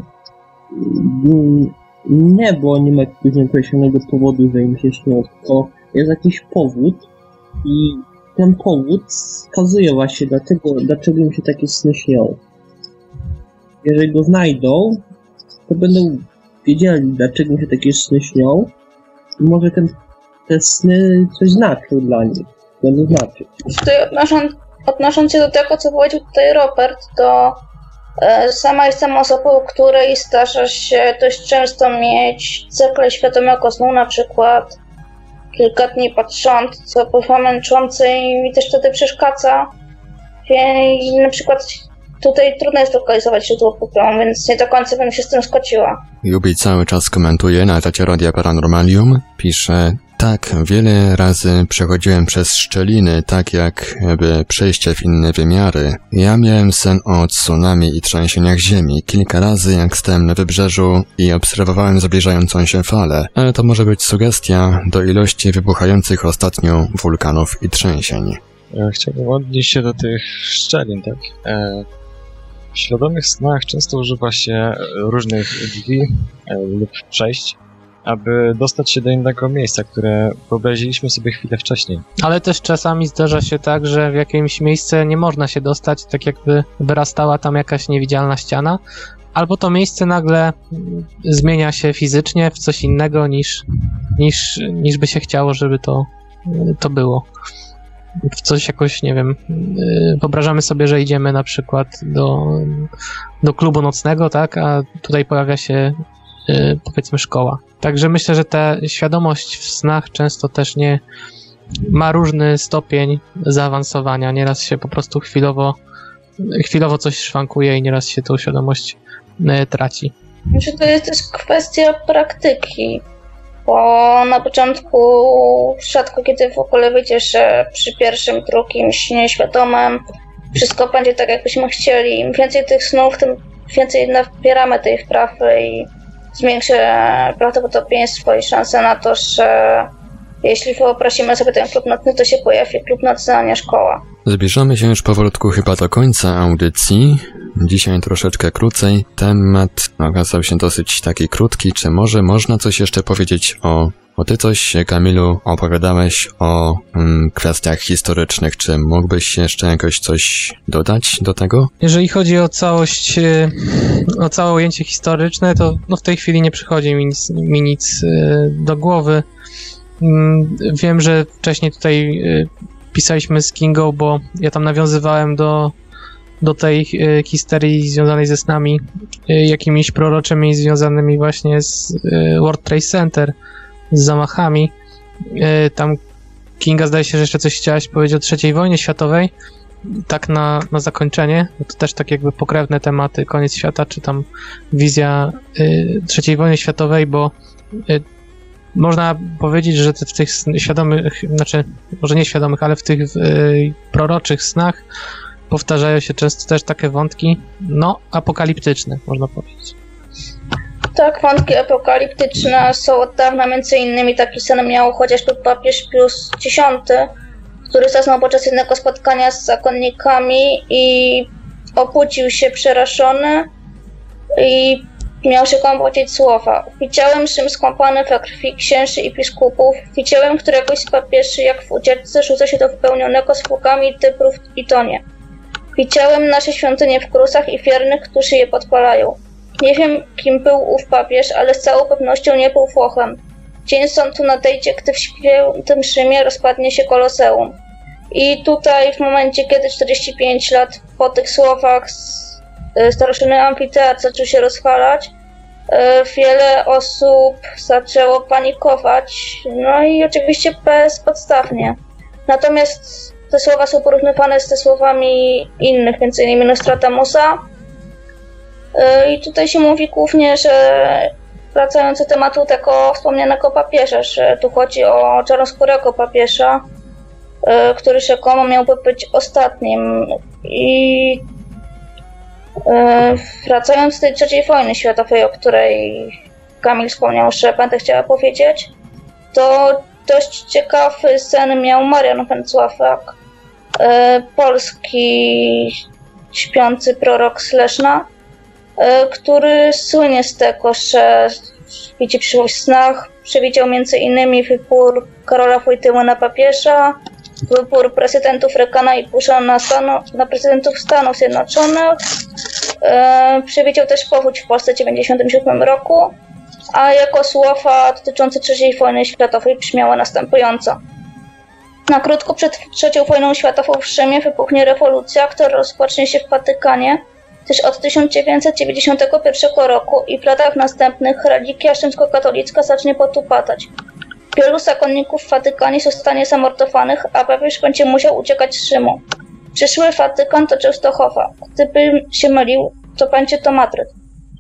Nie, bo nie ma jakiegoś nieokreślonego powodu, że im się śnią, tylko jest jakiś powód i ten powód wskazuje właśnie, dlaczego, dlaczego im się takie sny śnią. Jeżeli go znajdą, to będą wiedzieli, dlaczego im się takie sny śnią i może ten, te sny coś znaczą dla nich. Będą znaczyć. Tutaj odnosząc, odnosząc się do tego, co powiedział tutaj Robert, to e, sama jestem osobą, której zdarza się dość często mieć cykle świadomego snu, na przykład kilka dni pod rząd, co bywa męczące i mi też wtedy przeszkadza. I na przykład tutaj trudno jest lokalizować źródło problemu, więc nie do końca bym się z tym zgodziła. Jubi cały czas komentuje na czacie Radia Paranormalium. Pisze: Tak, wiele razy przechodziłem przez szczeliny, tak jakby przejście w inne wymiary. Ja miałem sen o tsunami i trzęsieniach ziemi. Kilka razy jak stałem na wybrzeżu i obserwowałem zbliżającą się falę. Ale to może być sugestia do ilości wybuchających ostatnio wulkanów i trzęsień. Ja chciałbym odnieść się do tych szczelin, tak? E, w świadomych snach często używa się różnych drzwi e, lub przejść, aby dostać się do innego miejsca, które wyobraziliśmy sobie chwilę wcześniej. Ale też czasami zdarza się tak, że w jakieś miejsce nie można się dostać, tak jakby wyrastała tam jakaś niewidzialna ściana, albo to miejsce nagle zmienia się fizycznie w coś innego niż, niż, niż by się chciało, żeby to, to było. W coś jakoś, nie wiem, wyobrażamy sobie, że idziemy na przykład do, do klubu nocnego, tak, a tutaj pojawia się powiedzmy szkoła. Także myślę, że ta świadomość w snach często też nie ma różny stopień zaawansowania. Nieraz się po prostu chwilowo, chwilowo coś szwankuje i nieraz się tą świadomość traci. Znaczy to jest też kwestia praktyki, bo na początku rzadko kiedy w ogóle wiecie, że przy pierwszym, drugim śnie świadomym wszystko będzie tak, jakbyśmy chcieli. Im więcej tych snów, tym więcej nabieramy tej wprawy i zwiększa prawdopodobieństwo i szanse na to, że jeśli wyobrazimy sobie ten klub nocny, to się pojawi klub nocny, a nie szkoła. Zbliżamy się już powolutku chyba do końca audycji. Dzisiaj troszeczkę krócej. Temat okazał się dosyć taki krótki. Czy może można coś jeszcze powiedzieć o... Bo ty coś, Kamilu, opowiadałeś o mm, kwestiach historycznych. Czy mógłbyś jeszcze jakoś coś dodać do tego? Jeżeli chodzi o całość, o całe ujęcie historyczne, to no w tej chwili nie przychodzi mi nic, mi nic do głowy. Wiem, że wcześniej tutaj pisaliśmy z Kingą, bo ja tam nawiązywałem do, do tej histerii związanej ze snami, jakimiś proroczymi związanymi właśnie z World Trade Center, z zamachami. Tam Kinga, zdaje się, że jeszcze coś chciałaś powiedzieć o trzeciej wojnie światowej. Tak na, na zakończenie, to też tak jakby pokrewne tematy, koniec świata, czy tam wizja y, trzeciej wojny światowej, bo y, można powiedzieć, że w tych świadomych, znaczy może nie świadomych, ale w tych y, proroczych snach powtarzają się często też takie wątki, no, apokaliptyczne, można powiedzieć. Tak, wątki apokaliptyczne są od dawna, między innymi taki sen miał chociażby papież Pius X, który zasnął podczas jednego spotkania z zakonnikami i obudził się przerażony i miał rzekomo powiedzieć słowa. Widziałem Rzym skąpany we krwi księży i biskupów, widziałem któregoś z papieży, jak w ucieczce rzuca się do wypełnionego zwłokami tybrów i tonie. Widziałem nasze świątynie w gruzach i wiernych, którzy je podpalają. Nie wiem, kim był ów papież, ale z całą pewnością nie był Włochem. Dzień sądu nadejdzie, gdy w świętym Rzymie rozpadnie się Koloseum. I tutaj w momencie, kiedy czterdzieści pięć lat po tych słowach starożytny amfiteatr zaczął się rozwalać, wiele osób zaczęło panikować, no i oczywiście bezpodstawnie. Natomiast te słowa są porównywane z te słowami innych, między innymi Nostradamusa. I tutaj się mówi głównie, że wracając do tematu tego wspomnianego papieża, że tu chodzi o czarnoskórego papieża, który rzekomo miałby być ostatnim. I wracając do tej trzeciej wojny światowej, o której Kamil wspomniał, że będę chciała powiedzieć, to dość ciekawy sen miał Marian Węcławek, polski śpiący prorok z Leszna, który słynie z tego, że widzi przyszłość w snach. Przewidział między innymi wybór Karola Wojtyły na papieża, wybór prezydentów Reagana i Busha na, Stanu, na prezydentów Stanów Zjednoczonych. E, przewidział też powódź w Polsce w dziewięćdziesiątym siódmym roku, a jako słowa dotyczące trzeciej wojny światowej brzmiały następująco. Na krótko przed trzecią wojną światową w Rzymie wybuchnie rewolucja, która rozpocznie się w Watykanie też od tysiąc dziewięćset dziewięćdziesiątego pierwszego roku i w latach następnych religia rzymskokatolicka zacznie potupadać. Wielu zakonników w Watykanie zostanie zamordowanych, a papież będzie musiał uciekać z Rzymu. Przyszły Watykan to Częstochowa. Gdyby się mylił, to będzie to Madryt.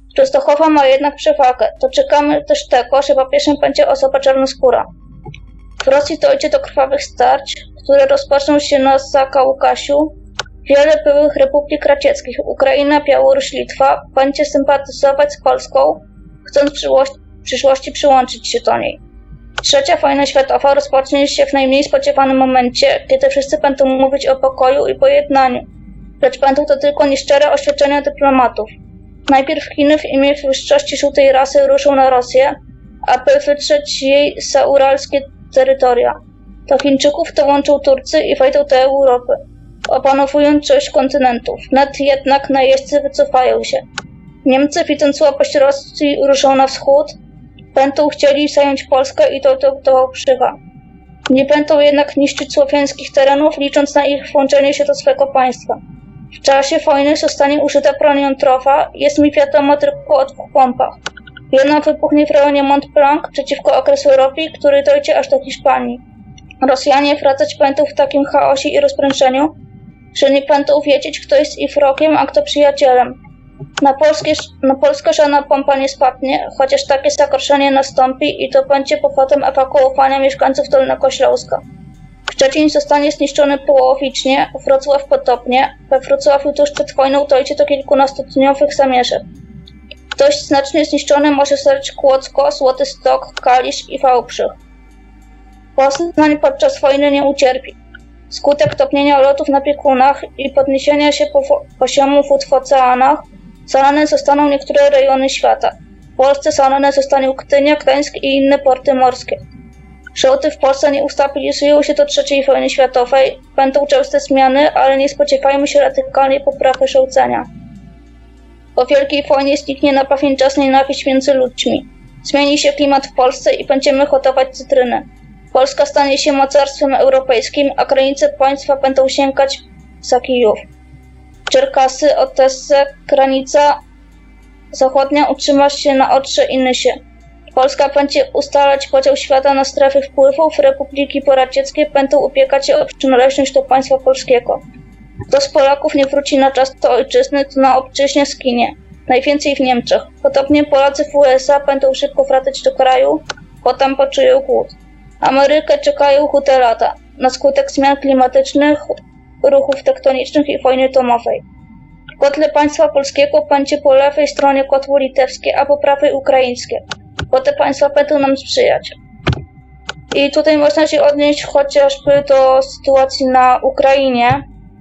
Częstochowa ma jednak przewagę. Doczekamy też tego, że papieżem będzie osoba czarnoskóra. W Rosji dojdzie do krwawych starć, które rozpoczną się na Zakaukasiu. Wiele byłych republik radzieckich, Ukraina, Białoruś, Litwa, będzie sympatyzować z Polską, chcąc w przyszłości przyłączyć się do niej. Trzecia wojna światowa rozpocznie się w najmniej spodziewanym momencie, kiedy wszyscy będą mówić o pokoju i pojednaniu, lecz będą to tylko nieszczere oświadczenia dyplomatów. Najpierw Chiny w imię wyższości żółtej rasy ruszą na Rosję, aby wytrzeć jej zauralskie terytoria. Do Chińczyków dołączą Turcy i wejdą do Europy, opanowując część kontynentów. Wnet jednak najeźdźcy wycofają się. Niemcy, widząc słabość Rosji, ruszą na wschód, będą chcieli zająć Polskę i dojdą do Wałbrzycha. Nie będą jednak niszczyć słowiańskich terenów, licząc na ich włączenie się do swego państwa. W czasie wojny zostanie użyta broń jądrowa, jest mi wiadomo tylko o dwóch bombach. Jedna wybuchnie w rejonie Mont Blanc przeciwko agresorowi, który dojdzie aż do Hiszpanii. Rosjanie wracać będą w takim chaosie i rozprężeniu, że nie będą wiedzieć, kto jest ich wrogiem, a kto przyjacielem. Na, Polskie, na Polskę żadna bomba nie spadnie, chociaż takie zagrożenie nastąpi i to będzie powodem ewakuowania mieszkańców Dolnego Śląska. Szczecin zostanie zniszczony połowicznie, Wrocław podobnie. We Wrocławiu tuż przed wojną dojdzie do kilkunastodniowych zamieszek. Dość znacznie zniszczony może zostać Kłodzko, Złoty Stok, Kalisz i Wałbrzych. Poznań podczas wojny nie ucierpi. Skutek topnienia lodów na biegunach i podniesienia się poziomu wód w oceanach zalane zostaną niektóre rejony świata. W Polsce zalane zostanie Gdynia, Gdańsk i inne porty morskie. Żołdy w Polsce nie ustabilizują się do trzeciej wojny światowej, będą częste zmiany, ale nie spodziewajmy się radykalnej poprawy żołdzenia. Po Wielkiej Wojnie zniknie na pewien czas nienawiść między ludźmi. Zmieni się klimat w Polsce i będziemy hodować cytryny. Polska stanie się mocarstwem europejskim, a granice państwa będą sięgać za Kijów. Czerkasy, Odessę, granica zachodnia utrzyma się na Odrze i Nysie. Polska będzie ustalać podział świata na strefy wpływów, republiki poradzieckie będą ubiegać się o przynależność do państwa polskiego. Kto z Polaków nie wróci na czas do ojczyzny, to na obczyźnie skinie. Najwięcej w Niemczech. Podobnie Polacy w U S A będą szybko wracać do kraju, bo tam poczują głód. Amerykę czekają chude lata, na skutek zmian klimatycznych, ruchów tektonicznych i wojny domowej. W kotle państwa polskiego będzie po lewej stronie kotło litewskie, a po prawej ukraińskie, bo te państwa będą nam sprzyjać. I tutaj można się odnieść chociażby do sytuacji na Ukrainie,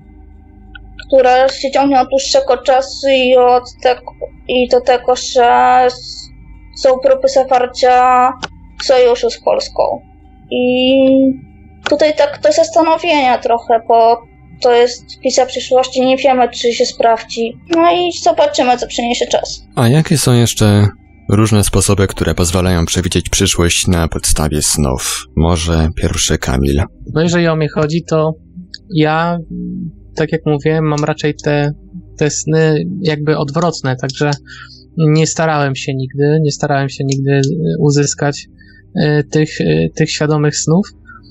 która się ciągnie od dłuższego czasu i, od te, i do tego, że są próby zawarcia sojuszu z Polską. I tutaj tak do zastanowienia trochę, bo to jest wizja przyszłości, nie wiemy, czy się sprawdzi. No i zobaczymy, co przyniesie czas. A jakie są jeszcze różne sposoby, które pozwalają przewidzieć przyszłość na podstawie snów? Może pierwszy Kamil. No jeżeli o mnie chodzi, to ja, tak jak mówiłem, mam raczej te, te sny jakby odwrotne, także nie starałem się nigdy, nie starałem się nigdy uzyskać tych, tych świadomych snów,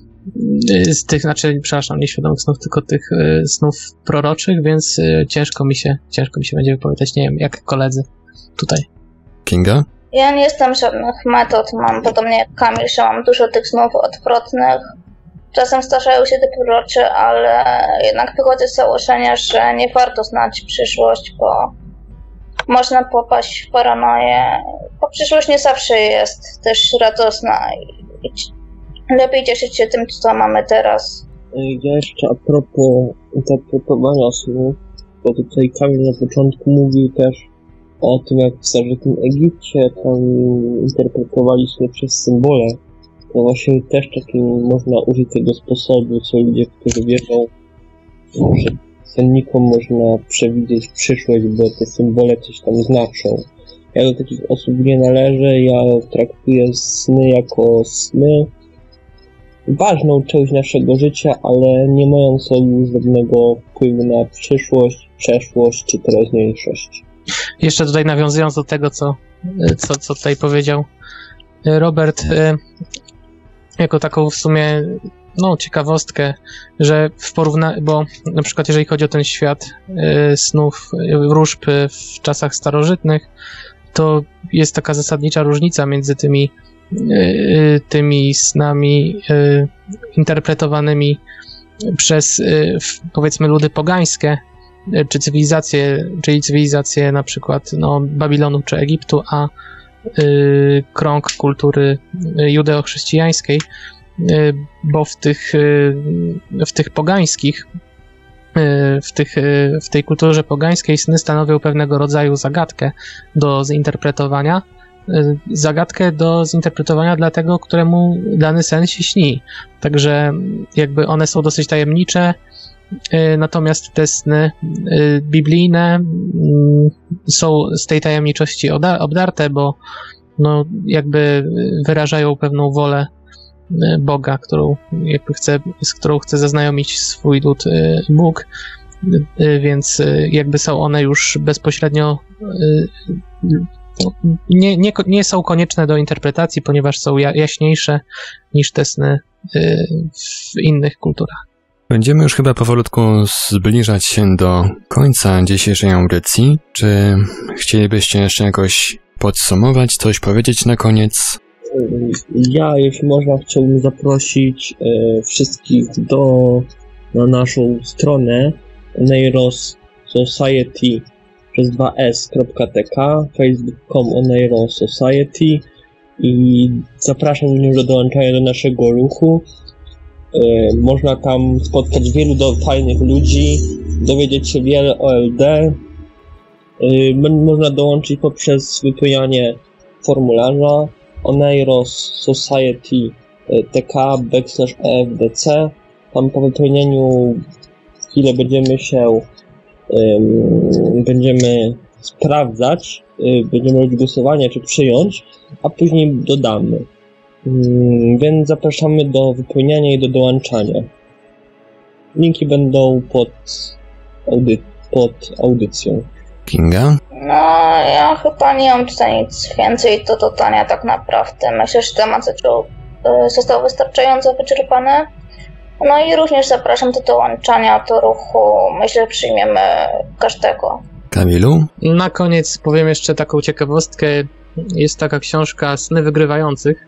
z tych, znaczy, przepraszam, nie świadomych snów, tylko tych snów proroczych, więc ciężko mi się, ciężko mi się będzie wypowiadać, nie wiem, jak koledzy tutaj. Kinga? Ja nie znam żadnych metod, mam podobnie jak Kamil, że mam dużo tych snów odwrotnych. Czasem zdarzają się te prorocze, ale jednak wychodzę z założenia, że nie warto znać przyszłość, bo można popaść w paranoję, bo przyszłość nie zawsze jest też radosna i lepiej cieszyć się tym, co mamy teraz. Ja jeszcze a propos interpretowania snów, bo tutaj Kamil na początku mówił też o tym, jak w starożytnym Egipcie tam interpretowali sny przez symbole. To właśnie też takim można użyć tego sposobu, co ludzie, którzy wierzą, że sennikom można przewidzieć przyszłość, bo te symbole coś tam znaczą. Ja do takich osób nie należę, ja traktuję sny jako sny, ważną część naszego życia, ale nie mającą żadnego wpływu na przyszłość, przeszłość czy teraźniejszość. Jeszcze tutaj nawiązując do tego, co, co, co tutaj powiedział Robert, jako taką w sumie no, ciekawostkę, że w porównaniu, bo na przykład jeżeli chodzi o ten świat snów, wróżb w czasach starożytnych, to jest taka zasadnicza różnica między tymi tymi snami interpretowanymi przez, powiedzmy, ludy pogańskie, czy cywilizacje, czyli cywilizacje na przykład no, Babilonu czy Egiptu, a y, krąg kultury judeo-chrześcijańskiej, y, bo w tych, y, w tych pogańskich, y, w, tych, y, w tej kulturze pogańskiej sny stanowią pewnego rodzaju zagadkę do zinterpretowania, y, zagadkę do zinterpretowania dla tego, któremu dany sen się śni. Także jakby one są dosyć tajemnicze. Natomiast te sny biblijne są z tej tajemniczości obdarte, bo no jakby wyrażają pewną wolę Boga, którą jakby chce, z którą chce zaznajomić swój lud Bóg, więc jakby są one już bezpośrednio nie, nie, nie są konieczne do interpretacji, ponieważ są jaśniejsze niż te sny w innych kulturach. Będziemy już chyba powolutku zbliżać się do końca dzisiejszej audycji. Czy chcielibyście jeszcze jakoś podsumować, coś powiedzieć na koniec? Ja, jeśli można, chciałbym zaprosić e, wszystkich do, na naszą stronę Oneiros Society przez dwa s kropka t k, facebook kropka com Oneiros Society i zapraszam również do dołączania do naszego ruchu. Można tam spotkać wielu do, fajnych ludzi, dowiedzieć się wiele o L D. Można dołączyć poprzez wypełnianie formularza Oneiros Society T K backslash E F D C. Tam po wypełnieniu chwilę będziemy się um, będziemy sprawdzać, będziemy robić głosowanie, czy przyjąć, a później dodamy. Więc zapraszamy do wypełniania i do dołączania. Linki będą pod, audy- pod audycją. Kinga? No, ja chyba nie mam tutaj nic więcej do dodania tak naprawdę. Myślę, że temat zaczął, został wystarczająco wyczerpany. No i również zapraszam do dołączania do ruchu. Myślę, że przyjmiemy każdego. Kamilu? Na koniec powiem jeszcze taką ciekawostkę. Jest taka książka Sny Wygrywających.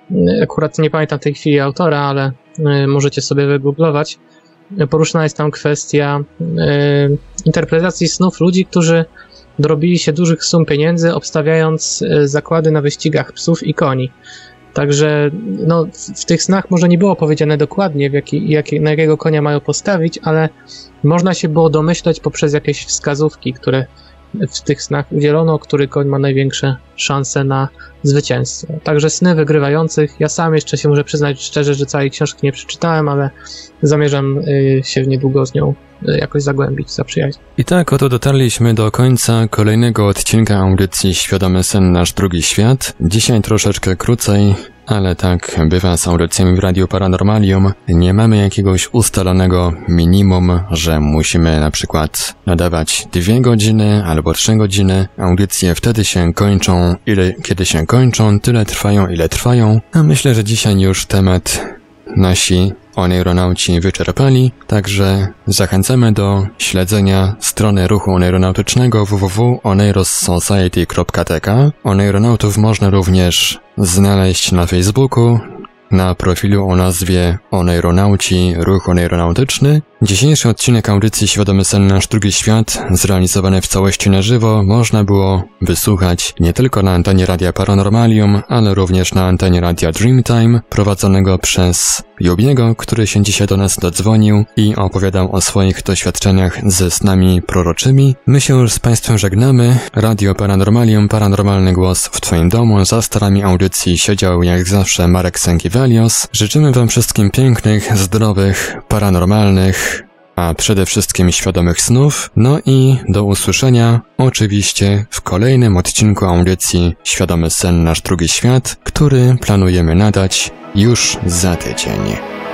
Akurat nie pamiętam w tej chwili autora, ale y, możecie sobie wygooglować. Poruszona jest tam kwestia y, interpretacji snów ludzi, którzy dorobili się dużych sum pieniędzy, obstawiając y, zakłady na wyścigach psów i koni. Także no, w, w tych snach może nie było powiedziane dokładnie, w jaki, jaki, na jakiego konia mają postawić, ale można się było domyśleć poprzez jakieś wskazówki, które w tych snach udzielono, który koń ma największe szanse na zwycięstwo. Także Sny Wygrywających. Ja sam jeszcze się muszę przyznać szczerze, że całej książki nie przeczytałem, ale zamierzam y, się niedługo z nią y, jakoś zagłębić, zaprzyjaźnić. I tak oto dotarliśmy do końca kolejnego odcinka audycji Świadomy Sen Nasz Drugi Świat. Dzisiaj troszeczkę krócej, ale tak bywa z audycjami w Radiu Paranormalium. Nie mamy jakiegoś ustalonego minimum, że musimy na przykład nadawać dwie godziny albo trzy godziny. Audycje wtedy się kończą, ile kiedy się kończą, tyle trwają, ile trwają. A myślę, że dzisiaj już temat nasi oneironauci wyczerpali, także zachęcamy do śledzenia strony ruchu oneironautycznego w w w kropka oneiros society kropka t k. Oneironautów można również znaleźć na Facebooku, na profilu o nazwie Oneironauci Ruch Oneironautyczny. Dzisiejszy odcinek audycji Świadomy Sen Nasz Drugi Świat, zrealizowany w całości na żywo, można było wysłuchać nie tylko na antenie Radia Paranormalium, ale również na antenie Radia Dreamtime, prowadzonego przez Jubiego, który się dzisiaj do nas dodzwonił i opowiadał o swoich doświadczeniach ze snami proroczymi. My się już z Państwem żegnamy. Radio Paranormalium, paranormalny głos w Twoim domu. Za starami audycji siedział jak zawsze Marek Sękiewelios. Życzymy Wam wszystkim pięknych, zdrowych, paranormalnych, a przede wszystkim świadomych snów. No i do usłyszenia oczywiście w kolejnym odcinku audycji Świadomy Sen Nasz Drugi Świat, który planujemy nadać już za tydzień.